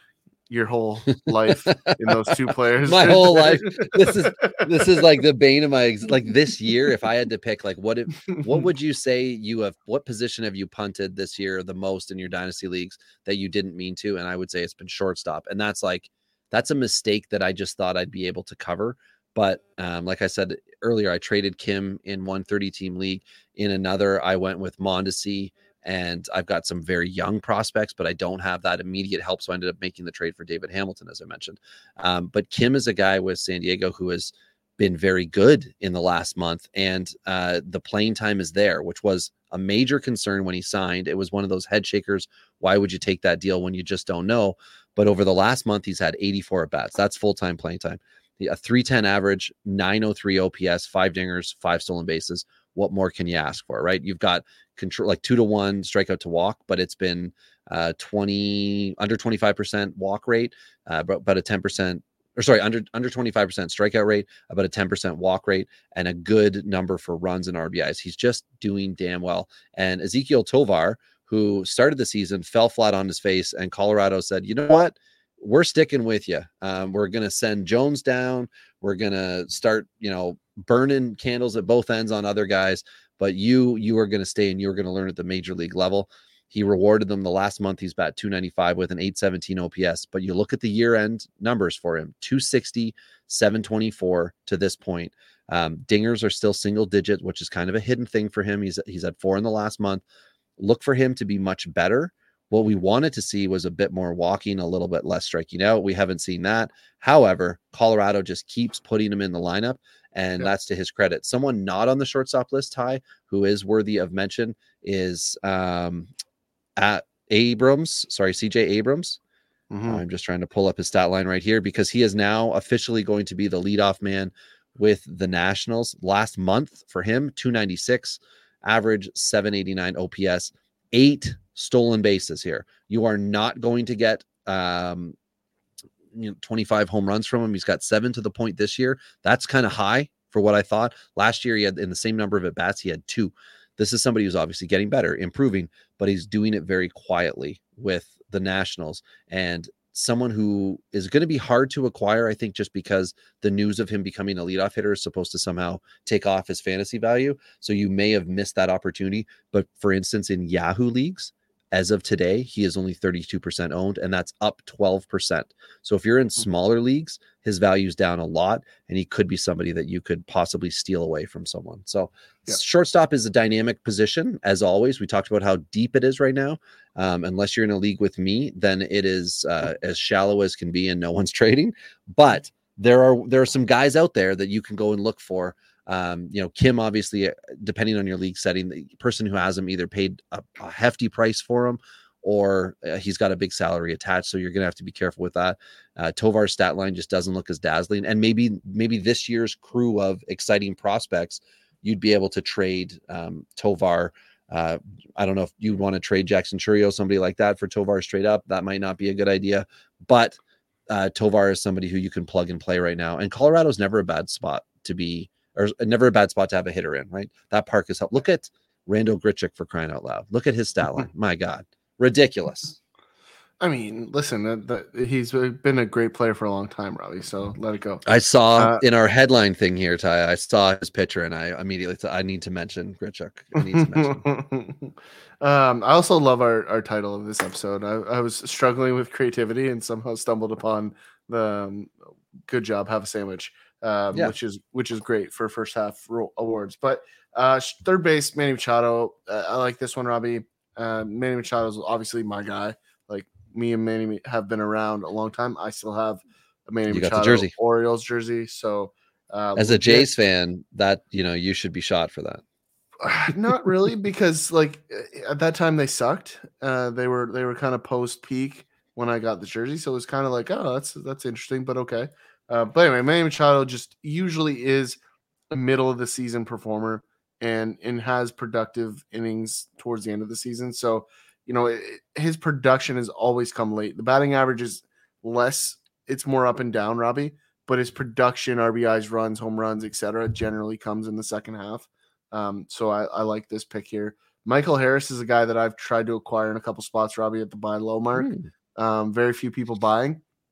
C: your whole life in those two players.
A: My whole life. This is this is like the bane of my like this year. If I had to pick, like, what if, what would you say you have? What position have you punted this year the most in your dynasty leagues that you didn't mean to? And I would say it's been shortstop, and that's like that's a mistake that I just thought I'd be able to cover. But um, like I said earlier, I traded Kim in one thirty team league. In another, I went with Mondesi. And I've got some very young prospects, but I don't have that immediate help. So I ended up making the trade for David Hamilton, as I mentioned. Um, but Kim is a guy with San Diego who has been very good in the last month. And uh, the playing time is there, which was a major concern when he signed. It was one of those head shakers. Why would you take that deal when you just don't know? But over the last month, he's had eighty-four at-bats. That's full-time playing time. A three ten average, nine oh three O P S, five dingers, five stolen bases. What more can you ask for, right? You've got control, like two to one strikeout to walk, but it's been uh, twenty under twenty-five percent walk rate, uh, but about a ten percent, or sorry, under under twenty-five percent strikeout rate, about a ten percent walk rate, and a good number for runs and R B Is. He's just doing damn well. And Ezequiel Tovar, who started the season, fell flat on his face, and Colorado said, you know what? We're sticking with you. Um, we're going to send Jones down. We're going to start, you know, burning candles at both ends on other guys, but you, you are going to stay and you're going to learn at the major league level. He rewarded them the last month. He's bat two ninety-five with an eight seventeen O P S, but you look at the year end numbers for him, two sixty, seven twenty-four to this point. Um, dingers are still single digit, which is kind of a hidden thing for him. He's, he's had four in the last month. Look for him to be much better. What we wanted to see was a bit more walking, a little bit less striking out. We haven't seen that. However, Colorado just keeps putting him in the lineup, and yep. that's to his credit. Someone not on the shortstop list, Ty, who is worthy of mention is um, at Abrams. Sorry, C J Abrams. Mm-hmm. I'm just trying to pull up his stat line right here because he is now officially going to be the leadoff man with the Nationals. Last month for him, two ninety-six, average seven eighty-nine O P S, eight stolen bases here. You are not going to get um, you know, twenty-five home runs from him. He's got seven to the point this year. That's kind of high for what I thought. Last year, he had in the same number of at-bats, he had two. This is somebody who's obviously getting better, improving, but he's doing it very quietly with the Nationals. And someone who is going to be hard to acquire, I think, just because the news of him becoming a leadoff hitter is supposed to somehow take off his fantasy value. So you may have missed that opportunity. But for instance, in Yahoo leagues, as of today, he is only thirty-two percent owned, and that's up twelve percent. So if you're in smaller leagues, his value's down a lot, and he could be somebody that you could possibly steal away from someone. So yeah. Shortstop is a dynamic position, as always. We talked about how deep it is right now. Um, unless you're in a league with me, then it is uh, as shallow as can be, and no one's trading. But there are there are some guys out there that you can go and look for. Um, you know, Kim, obviously, depending on your league setting, the person who has him either paid a, a hefty price for him or uh, he's got a big salary attached. So you're going to have to be careful with that. Uh, Tovar's stat line just doesn't look as dazzling. And maybe, maybe this year's crew of exciting prospects, you'd be able to trade um, Tovar. Uh, I don't know if you'd want to trade Jackson Chourio, somebody like that, for Tovar straight up. That might not be a good idea, but uh, Tovar is somebody who you can plug and play right now. And Colorado's never a bad spot to be, or never a bad spot to have a hitter in, right? That park is helped. Look at Randall Grichuk, for crying out loud. Look at his stat line. My God, ridiculous.
C: I mean, listen, that, that, he's been a great player for a long time, Robbie. So let it go.
A: I saw uh, in our headline thing here, Ty, I saw his picture, and I immediately thought, I need to mention Grichuk. I need to mention.
C: um, I also love our, our title of this episode. I, I was struggling with creativity and somehow stumbled upon the um, good job, have a sandwich. Um, yeah. which is which is great for first half awards. But uh, third base, Manny Machado. Uh, I like this one, Robbie. Uh, Manny Machado is obviously my guy. Like, me and Manny have been around a long time. I still have a Manny you Machado got the jersey. Orioles jersey. So uh,
A: as a Jays fan, that you know you should be shot for that.
C: Not really, because like at that time they sucked. Uh, they were they were kind of post peak when I got the jersey, so it was kind of like, oh, that's that's interesting, but okay. Uh, but anyway, Manny Machado just usually is a middle of the season performer and and has productive innings towards the end of the season. So, you know, it, his production has always come late. The batting average is less; it's more up and down, Robbie. But his production, R B Is, runs, home runs, et cetera, generally comes in the second half. Um, so I, I like this pick here. Michael Harris is a guy that I've tried to acquire in a couple spots, Robbie, at the buy low mark. Mm. Um, very few people buying.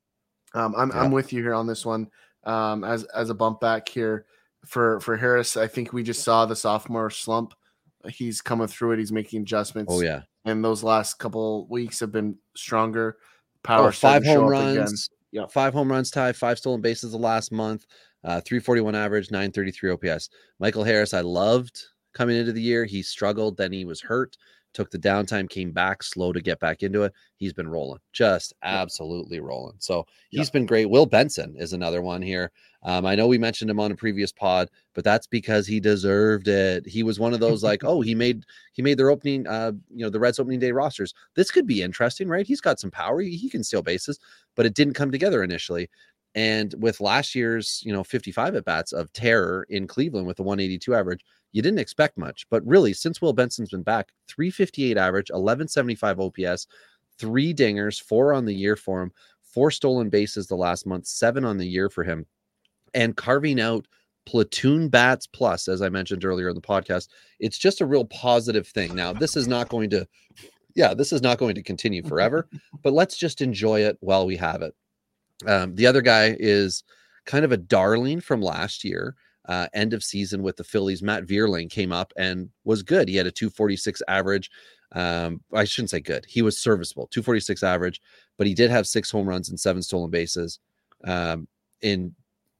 C: Um, I'm
A: Yeah.
C: I'm with you here on this one. Um, as as a bump back here for for Harris, I think we just saw the sophomore slump. He's coming through it. He's making adjustments.
A: Oh yeah,
C: and those last couple weeks have been stronger. Power
A: oh, five home runs,
C: again. Yep.
A: five home runs, Ty, five stolen bases the last month, uh, three forty-one average, nine thirty-three O P S. Michael Harris, I loved coming into the year. He struggled, then he was hurt, took the downtime, came back slow to get back into it. He's been rolling, just absolutely yep. rolling. So he's yep. been great. Will Benson is another one here. Um, I know we mentioned him on a previous pod, but that's because he deserved it. He was one of those like, oh, he made he made their opening, uh, you know, the Reds opening day rosters. This could be interesting, right? He's got some power. He, he can steal bases, but it didn't come together initially. And with last year's, you know, fifty-five at bats of terror in Cleveland with a one eighty-two average, you didn't expect much. But really, since Will Benson's been back, three fifty-eight average, eleven seventy-five O P S, three dingers, four on the year for him, four stolen bases the last month, seven on the year for him. And carving out platoon bats plus, as I mentioned earlier in the podcast, it's just a real positive thing. Now, this is not going to, yeah, this is not going to continue forever, but let's just enjoy it while we have it. Um, the other guy is kind of a darling from last year, uh, end of season with the Phillies. Matt Vierling came up and was good. He had a two forty-six average. Um, I shouldn't say good. He was serviceable, two forty-six average, but he did have six home runs and seven stolen bases um, in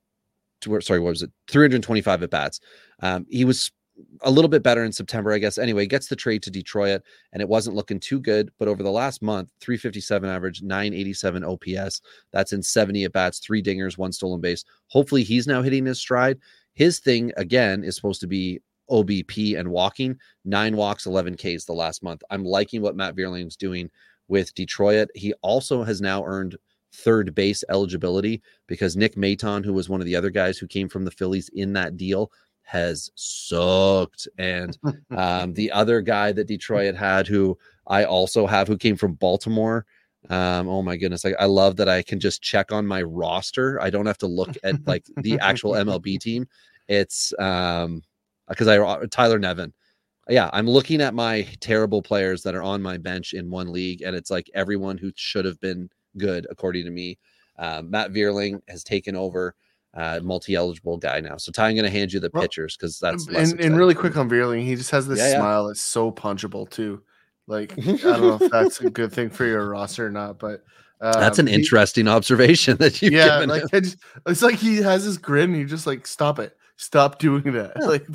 A: sorry, what was it? three twenty-five at bats. Um, he was a little bit better in September, I guess. Anyway, gets the trade to Detroit, and it wasn't looking too good. But over the last month, three fifty-seven average, nine eighty-seven O P S. That's in seventy at bats, three dingers, one stolen base. Hopefully, he's now hitting his stride. His thing again is supposed to be O B P and walking. Nine walks, eleven Ks the last month. I'm liking what Matt Vierling's doing with Detroit. He also has now earned third base eligibility because Nick Maton, who was one of the other guys who came from the Phillies in that deal, has sucked. And um, the other guy that Detroit had, who I also have, who came from Baltimore. Um, oh my goodness. I, I love that I can just check on my roster. I don't have to look at like the actual M L B team. It's um, because I, Tyler Nevin. Yeah. I'm looking at my terrible players that are on my bench in one league. And it's like everyone who should have been good, according to me. Um, Matt Vierling has taken over, uh, multi-eligible guy now. So Ty, I'm going to hand you the well, pitchers because that's less
C: and, and really quick on Vierling. He just has this yeah, smile yeah. that's so punchable too. Like I don't know if that's a good thing for your roster or not, but um,
A: that's an
C: he,
A: interesting observation that you've
C: yeah,
A: given
C: like just, it's like he has this grin. And you just like stop it, stop doing that. Yeah. Like,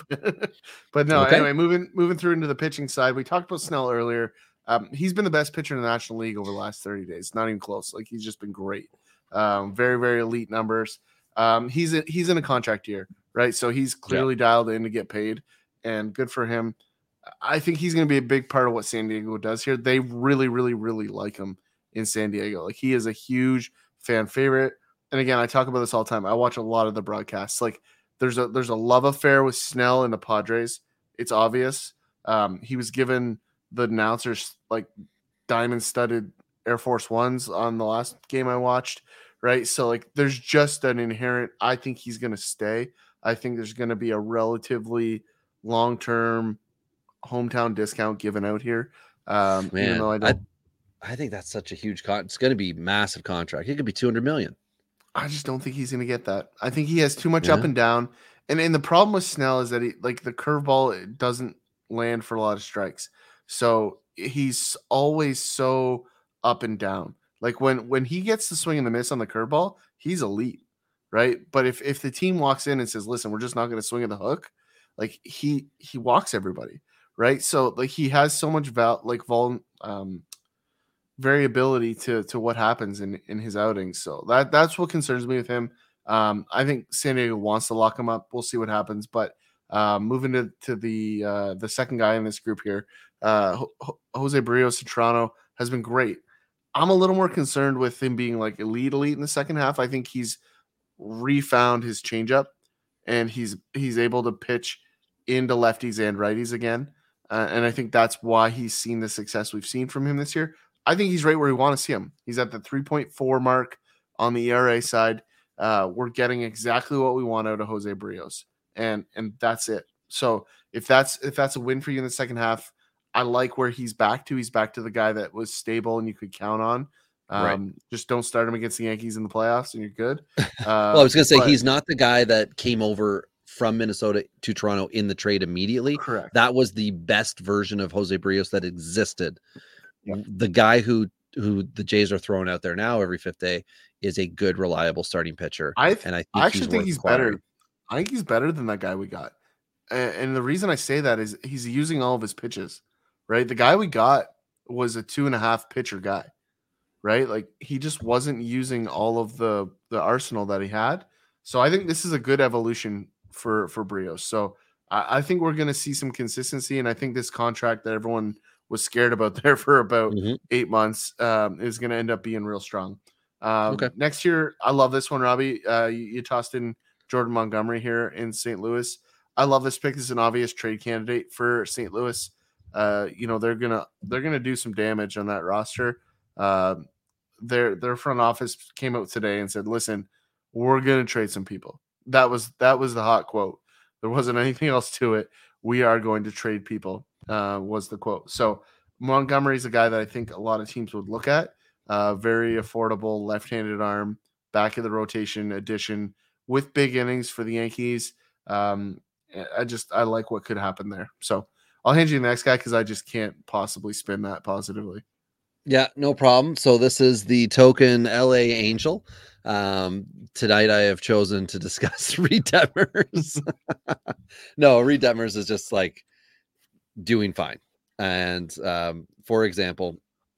C: but no. Okay. Anyway, moving moving through into the pitching side, we talked about Snell earlier. Um, he's been the best pitcher in the National League over the last thirty days. Not even close. Like he's just been great. Um, very, very elite numbers. Um, he's a, he's in a contract year, right? So he's clearly yeah. dialed in to get paid, and good for him. I think he's going to be a big part of what San Diego does here. They really, really, really like him in San Diego. Like he is a huge fan favorite. And again, I talk about this all the time. I watch a lot of the broadcasts. Like there's a there's a love affair with Snell and the Padres. It's obvious. Um, he was given the announcers like diamond studded Air Force Ones on the last game I watched, right? So like there's just an inherent, I think he's going to stay. I think there's going to be a relatively long-term hometown discount given out here. Um,
A: Man,
C: even though I don't,
A: I, I think that's such a huge con. It's going to be massive contract. It could be two hundred million.
C: I just don't think he's going to get that. I think he has too much yeah. up and down. And, and the problem with Snell is that he like the curveball, it doesn't land for a lot of strikes. So he's always so up and down. Like when, when he gets the swing and the miss on the curveball, he's elite, right? But if, if the team walks in and says, listen, we're just not going to swing at the hook, like he he walks everybody, right? So like he has so much val like vol um, variability to to what happens in, in his outings. So that that's what concerns me with him. Um, I think San Diego wants to lock him up. We'll see what happens. But uh, moving to, to the uh, the second guy in this group here, uh, Ho- Jose Barrios in Toronto has been great. I'm a little more concerned with him being like elite, elite in the second half. I think he's refound his changeup, and he's he's able to pitch into lefties and righties again. Uh, and I think that's why he's seen the success we've seen from him this year. I think he's right where we want to see him. He's at the three point four mark on the E R A side. Uh, we're getting exactly what we want out of Jose Barrios, and and that's it. So if that's if that's a win for you in the second half, I like where he's back to. He's back to the guy that was stable and you could count on Um, right. Just don't start him against the Yankees in the playoffs, and you're good. Uh,
A: well, I was going to say but, he's not the guy that came over from Minnesota to Toronto in the trade immediately.
C: Correct.
A: That was the best version of Jose Barrios that existed. Yeah. The guy who who the Jays are throwing out there now every fifth day is a good, reliable starting pitcher.
C: I th- and I, think I actually he's think he's acquiring. better. I think he's better than that guy we got. And, and the reason I say that is he's using all of his pitches, right? The guy we got was a two and a half pitcher guy, right? Like he just wasn't using all of the, the arsenal that he had. So I think this is a good evolution for, for Barrios. So I, I think we're going to see some consistency. And I think this contract that everyone was scared about there for about mm-hmm. eight months um, is going to end up being real strong. Um, okay. Next year, I love this one, Robbie. Uh, you, you tossed in Jordan Montgomery here in Saint Louis. I love this pick. This is an obvious trade candidate for Saint Louis. Uh, you know, they're gonna they're gonna do some damage on that roster. Uh, their their front office came out today and said, "Listen, we're gonna trade some people." That was that was the hot quote. There wasn't anything else to it. We are going to trade people. Uh, was the quote. So Montgomery is a guy that I think a lot of teams would look at. Uh, very affordable left-handed arm, back of the rotation addition with big innings for the Yankees. Um, I just I like what could happen there. So I'll hand you the next guy because I just can't possibly spin that positively.
A: Yeah, no problem. So this is the token L A Angel. Um, tonight I have chosen to discuss Reid Detmers. No, Reid Detmers is just like doing fine. And um, for example,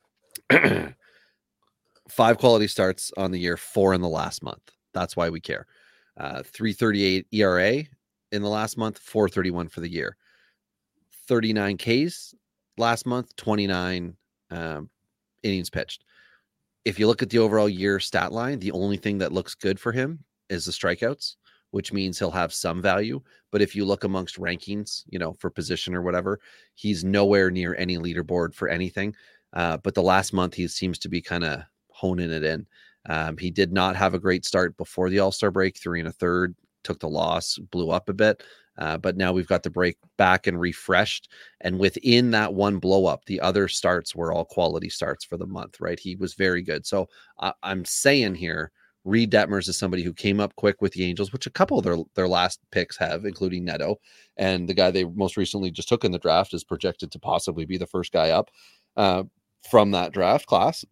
A: five quality starts on the year, four in the last month. That's why we care. Uh, three thirty-eight E R A in the last month, four thirty-one for the year. thirty-nine Ks last month, twenty-nine um, innings pitched. If you look at the overall year stat line, the only thing that looks good for him is the strikeouts, which means he'll have some value. But if you look amongst rankings, you know, for position or whatever, he's nowhere near any leaderboard for anything. Uh, but the last month, he seems to be kind of honing it in. Um, he did not have a great start before the All-Star break, three and a third, took the loss, blew up a bit. Uh, but now we've got the break back and refreshed. And within that one blow up, the other starts were all quality starts for the month, right? He was very good. So uh, I'm saying here, Reid Detmers is somebody who came up quick with the Angels, which a couple of their, their last picks have, including Neto. And the guy they most recently just took in the draft is projected to possibly be the first guy up uh, from that draft class.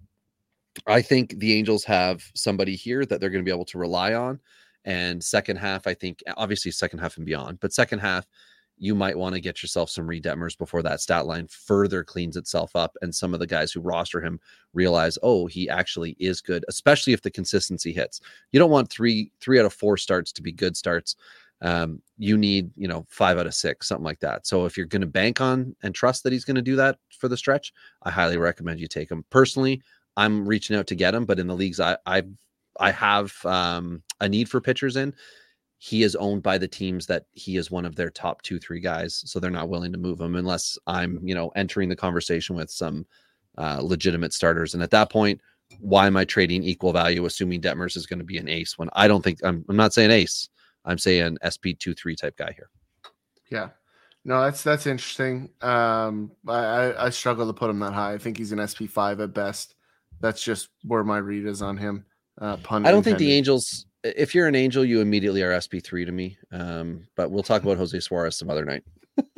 A: I think the Angels have somebody here that they're going to be able to rely on. And second half, I think, obviously second half and beyond, but second half, you might want to get yourself some Reid Detmers before that stat line further cleans itself up. And some of the guys who roster him realize, oh, he actually is good, especially if the consistency hits. You don't want three, three out of four starts to be good starts. Um, you need, you know, five out of six, something like that. So if you're going to bank on and trust that he's going to do that for the stretch, I highly recommend you take him. Personally, I'm reaching out to get him, but in the leagues I I I have um, a need for pitchers in. He is owned by the teams that he is one of their top two, three guys. So they're not willing to move him unless I'm, you know, entering the conversation with some uh, legitimate starters. And at that point, why am I trading equal value, assuming Detmers is going to be an ace when I don't think I'm, I'm not saying ace. I'm saying S P two, three type guy here.
C: Yeah, no, that's, that's interesting. Um, I, I struggle to put him that high. I think he's an S P five at best. That's just where my read is on him. Uh, pun
A: I don't
C: intended.
A: think the Angels, if you're an Angel, you immediately are S P three to me. Um, but we'll talk about Jose Suarez some other night.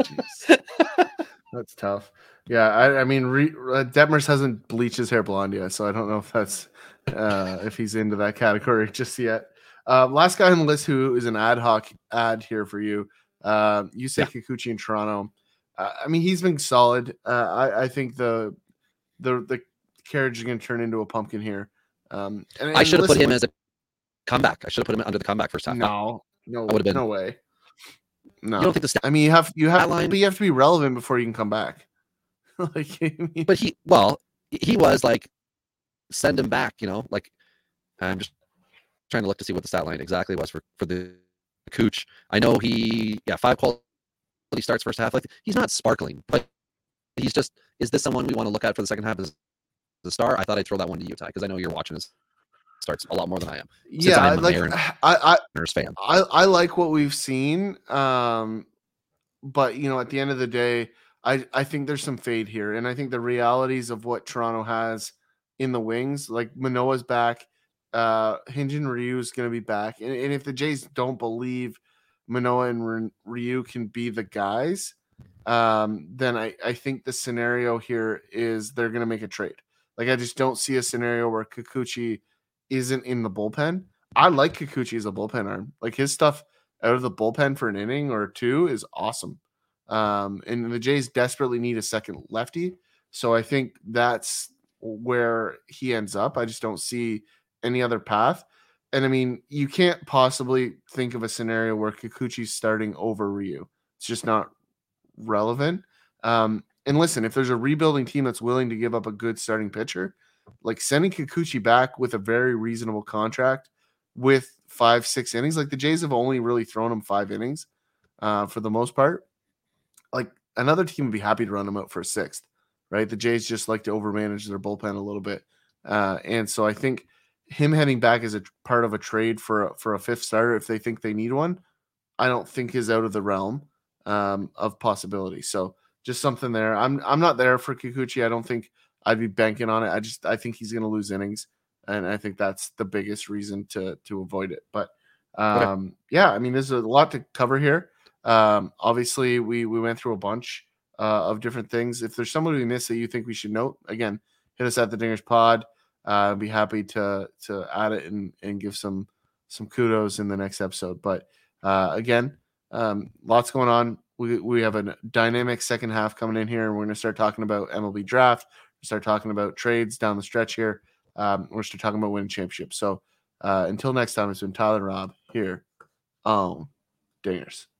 C: That's tough. Yeah, I, I mean, Re, uh, Detmers hasn't bleached his hair blonde yet, so I don't know if that's uh, if he's into that category just yet. Uh, last guy on the list who is an ad hoc ad here for you, uh, Yusei yeah. Kikuchi in Toronto. Uh, I mean, he's been solid. Uh, I, I think the the the carriage is going to turn into a pumpkin here. Um, and, and
A: I should have put him as a comeback. I should have put him under the comeback first half.
C: No, no,
A: I would have been.
C: No way. No,
A: you don't think the stat,
C: I mean, you have you have,
A: line,
C: but you have to be relevant before you can come back. like, I mean,
A: but he, well, he was like, send him back. You know, like I'm just trying to look to see what the stat line exactly was for for the Cooch. I know he, yeah, five quality starts first half. Like he's not sparkling, but he's just. Is this someone we want to look at for the second half as the star? I thought I'd throw that one to you, Ty, because I know you're watching his starts a lot more than I am.
C: Yeah,
A: I'm
C: like
A: Aaron
C: I, I,
A: fan.
C: I, I like what we've seen, um, but you know, at the end of the day, I, I think there's some fade here, and I think the realities of what Toronto has in the wings. Like Manoah's back. Uh, Hyunjin Ryu is going to be back. And, and if the Jays don't believe Manoah and Ryu can be the guys, um, then I, I think the scenario here is they're going to make a trade. Like, I just don't see a scenario where Kikuchi isn't in the bullpen. I like Kikuchi as a bullpen arm. Like, his stuff out of the bullpen for an inning or two is awesome. Um, and the Jays desperately need a second lefty. So I think that's where he ends up. I just don't see any other path. And I mean, you can't possibly think of a scenario where Kikuchi's starting over Ryu. It's just not relevant. Um, and listen, if there's a rebuilding team that's willing to give up a good starting pitcher, like sending Kikuchi back with a very reasonable contract with five, six innings, like the Jays have only really thrown him five innings uh, for the most part. Like another team would be happy to run him out for a sixth, right? The Jays just like to overmanage their bullpen a little bit. Uh, and so I think him heading back as a part of a trade for a, for a fifth starter, if they think they need one, I don't think is out of the realm um, of possibility. So just something there. I'm I'm not there for Kikuchi. I don't think I'd be banking on it. I just I think he's going to lose innings, and I think that's the biggest reason to to avoid it. But um, okay. yeah, I mean, there's a lot to cover here. Um, obviously, we we went through a bunch uh, of different things. If there's someone we missed that you think we should note, again, hit us at the Dingers Pod. Uh, I'd be happy to to add it and, and give some some kudos in the next episode. But uh, again, um, lots going on. We we have a dynamic second half coming in here, and we're going to start talking about M L B draft. We start talking about trades down the stretch here. Um, we're start talking about winning championships. So uh, until next time, it's been Tyler and Rob here on Dingers.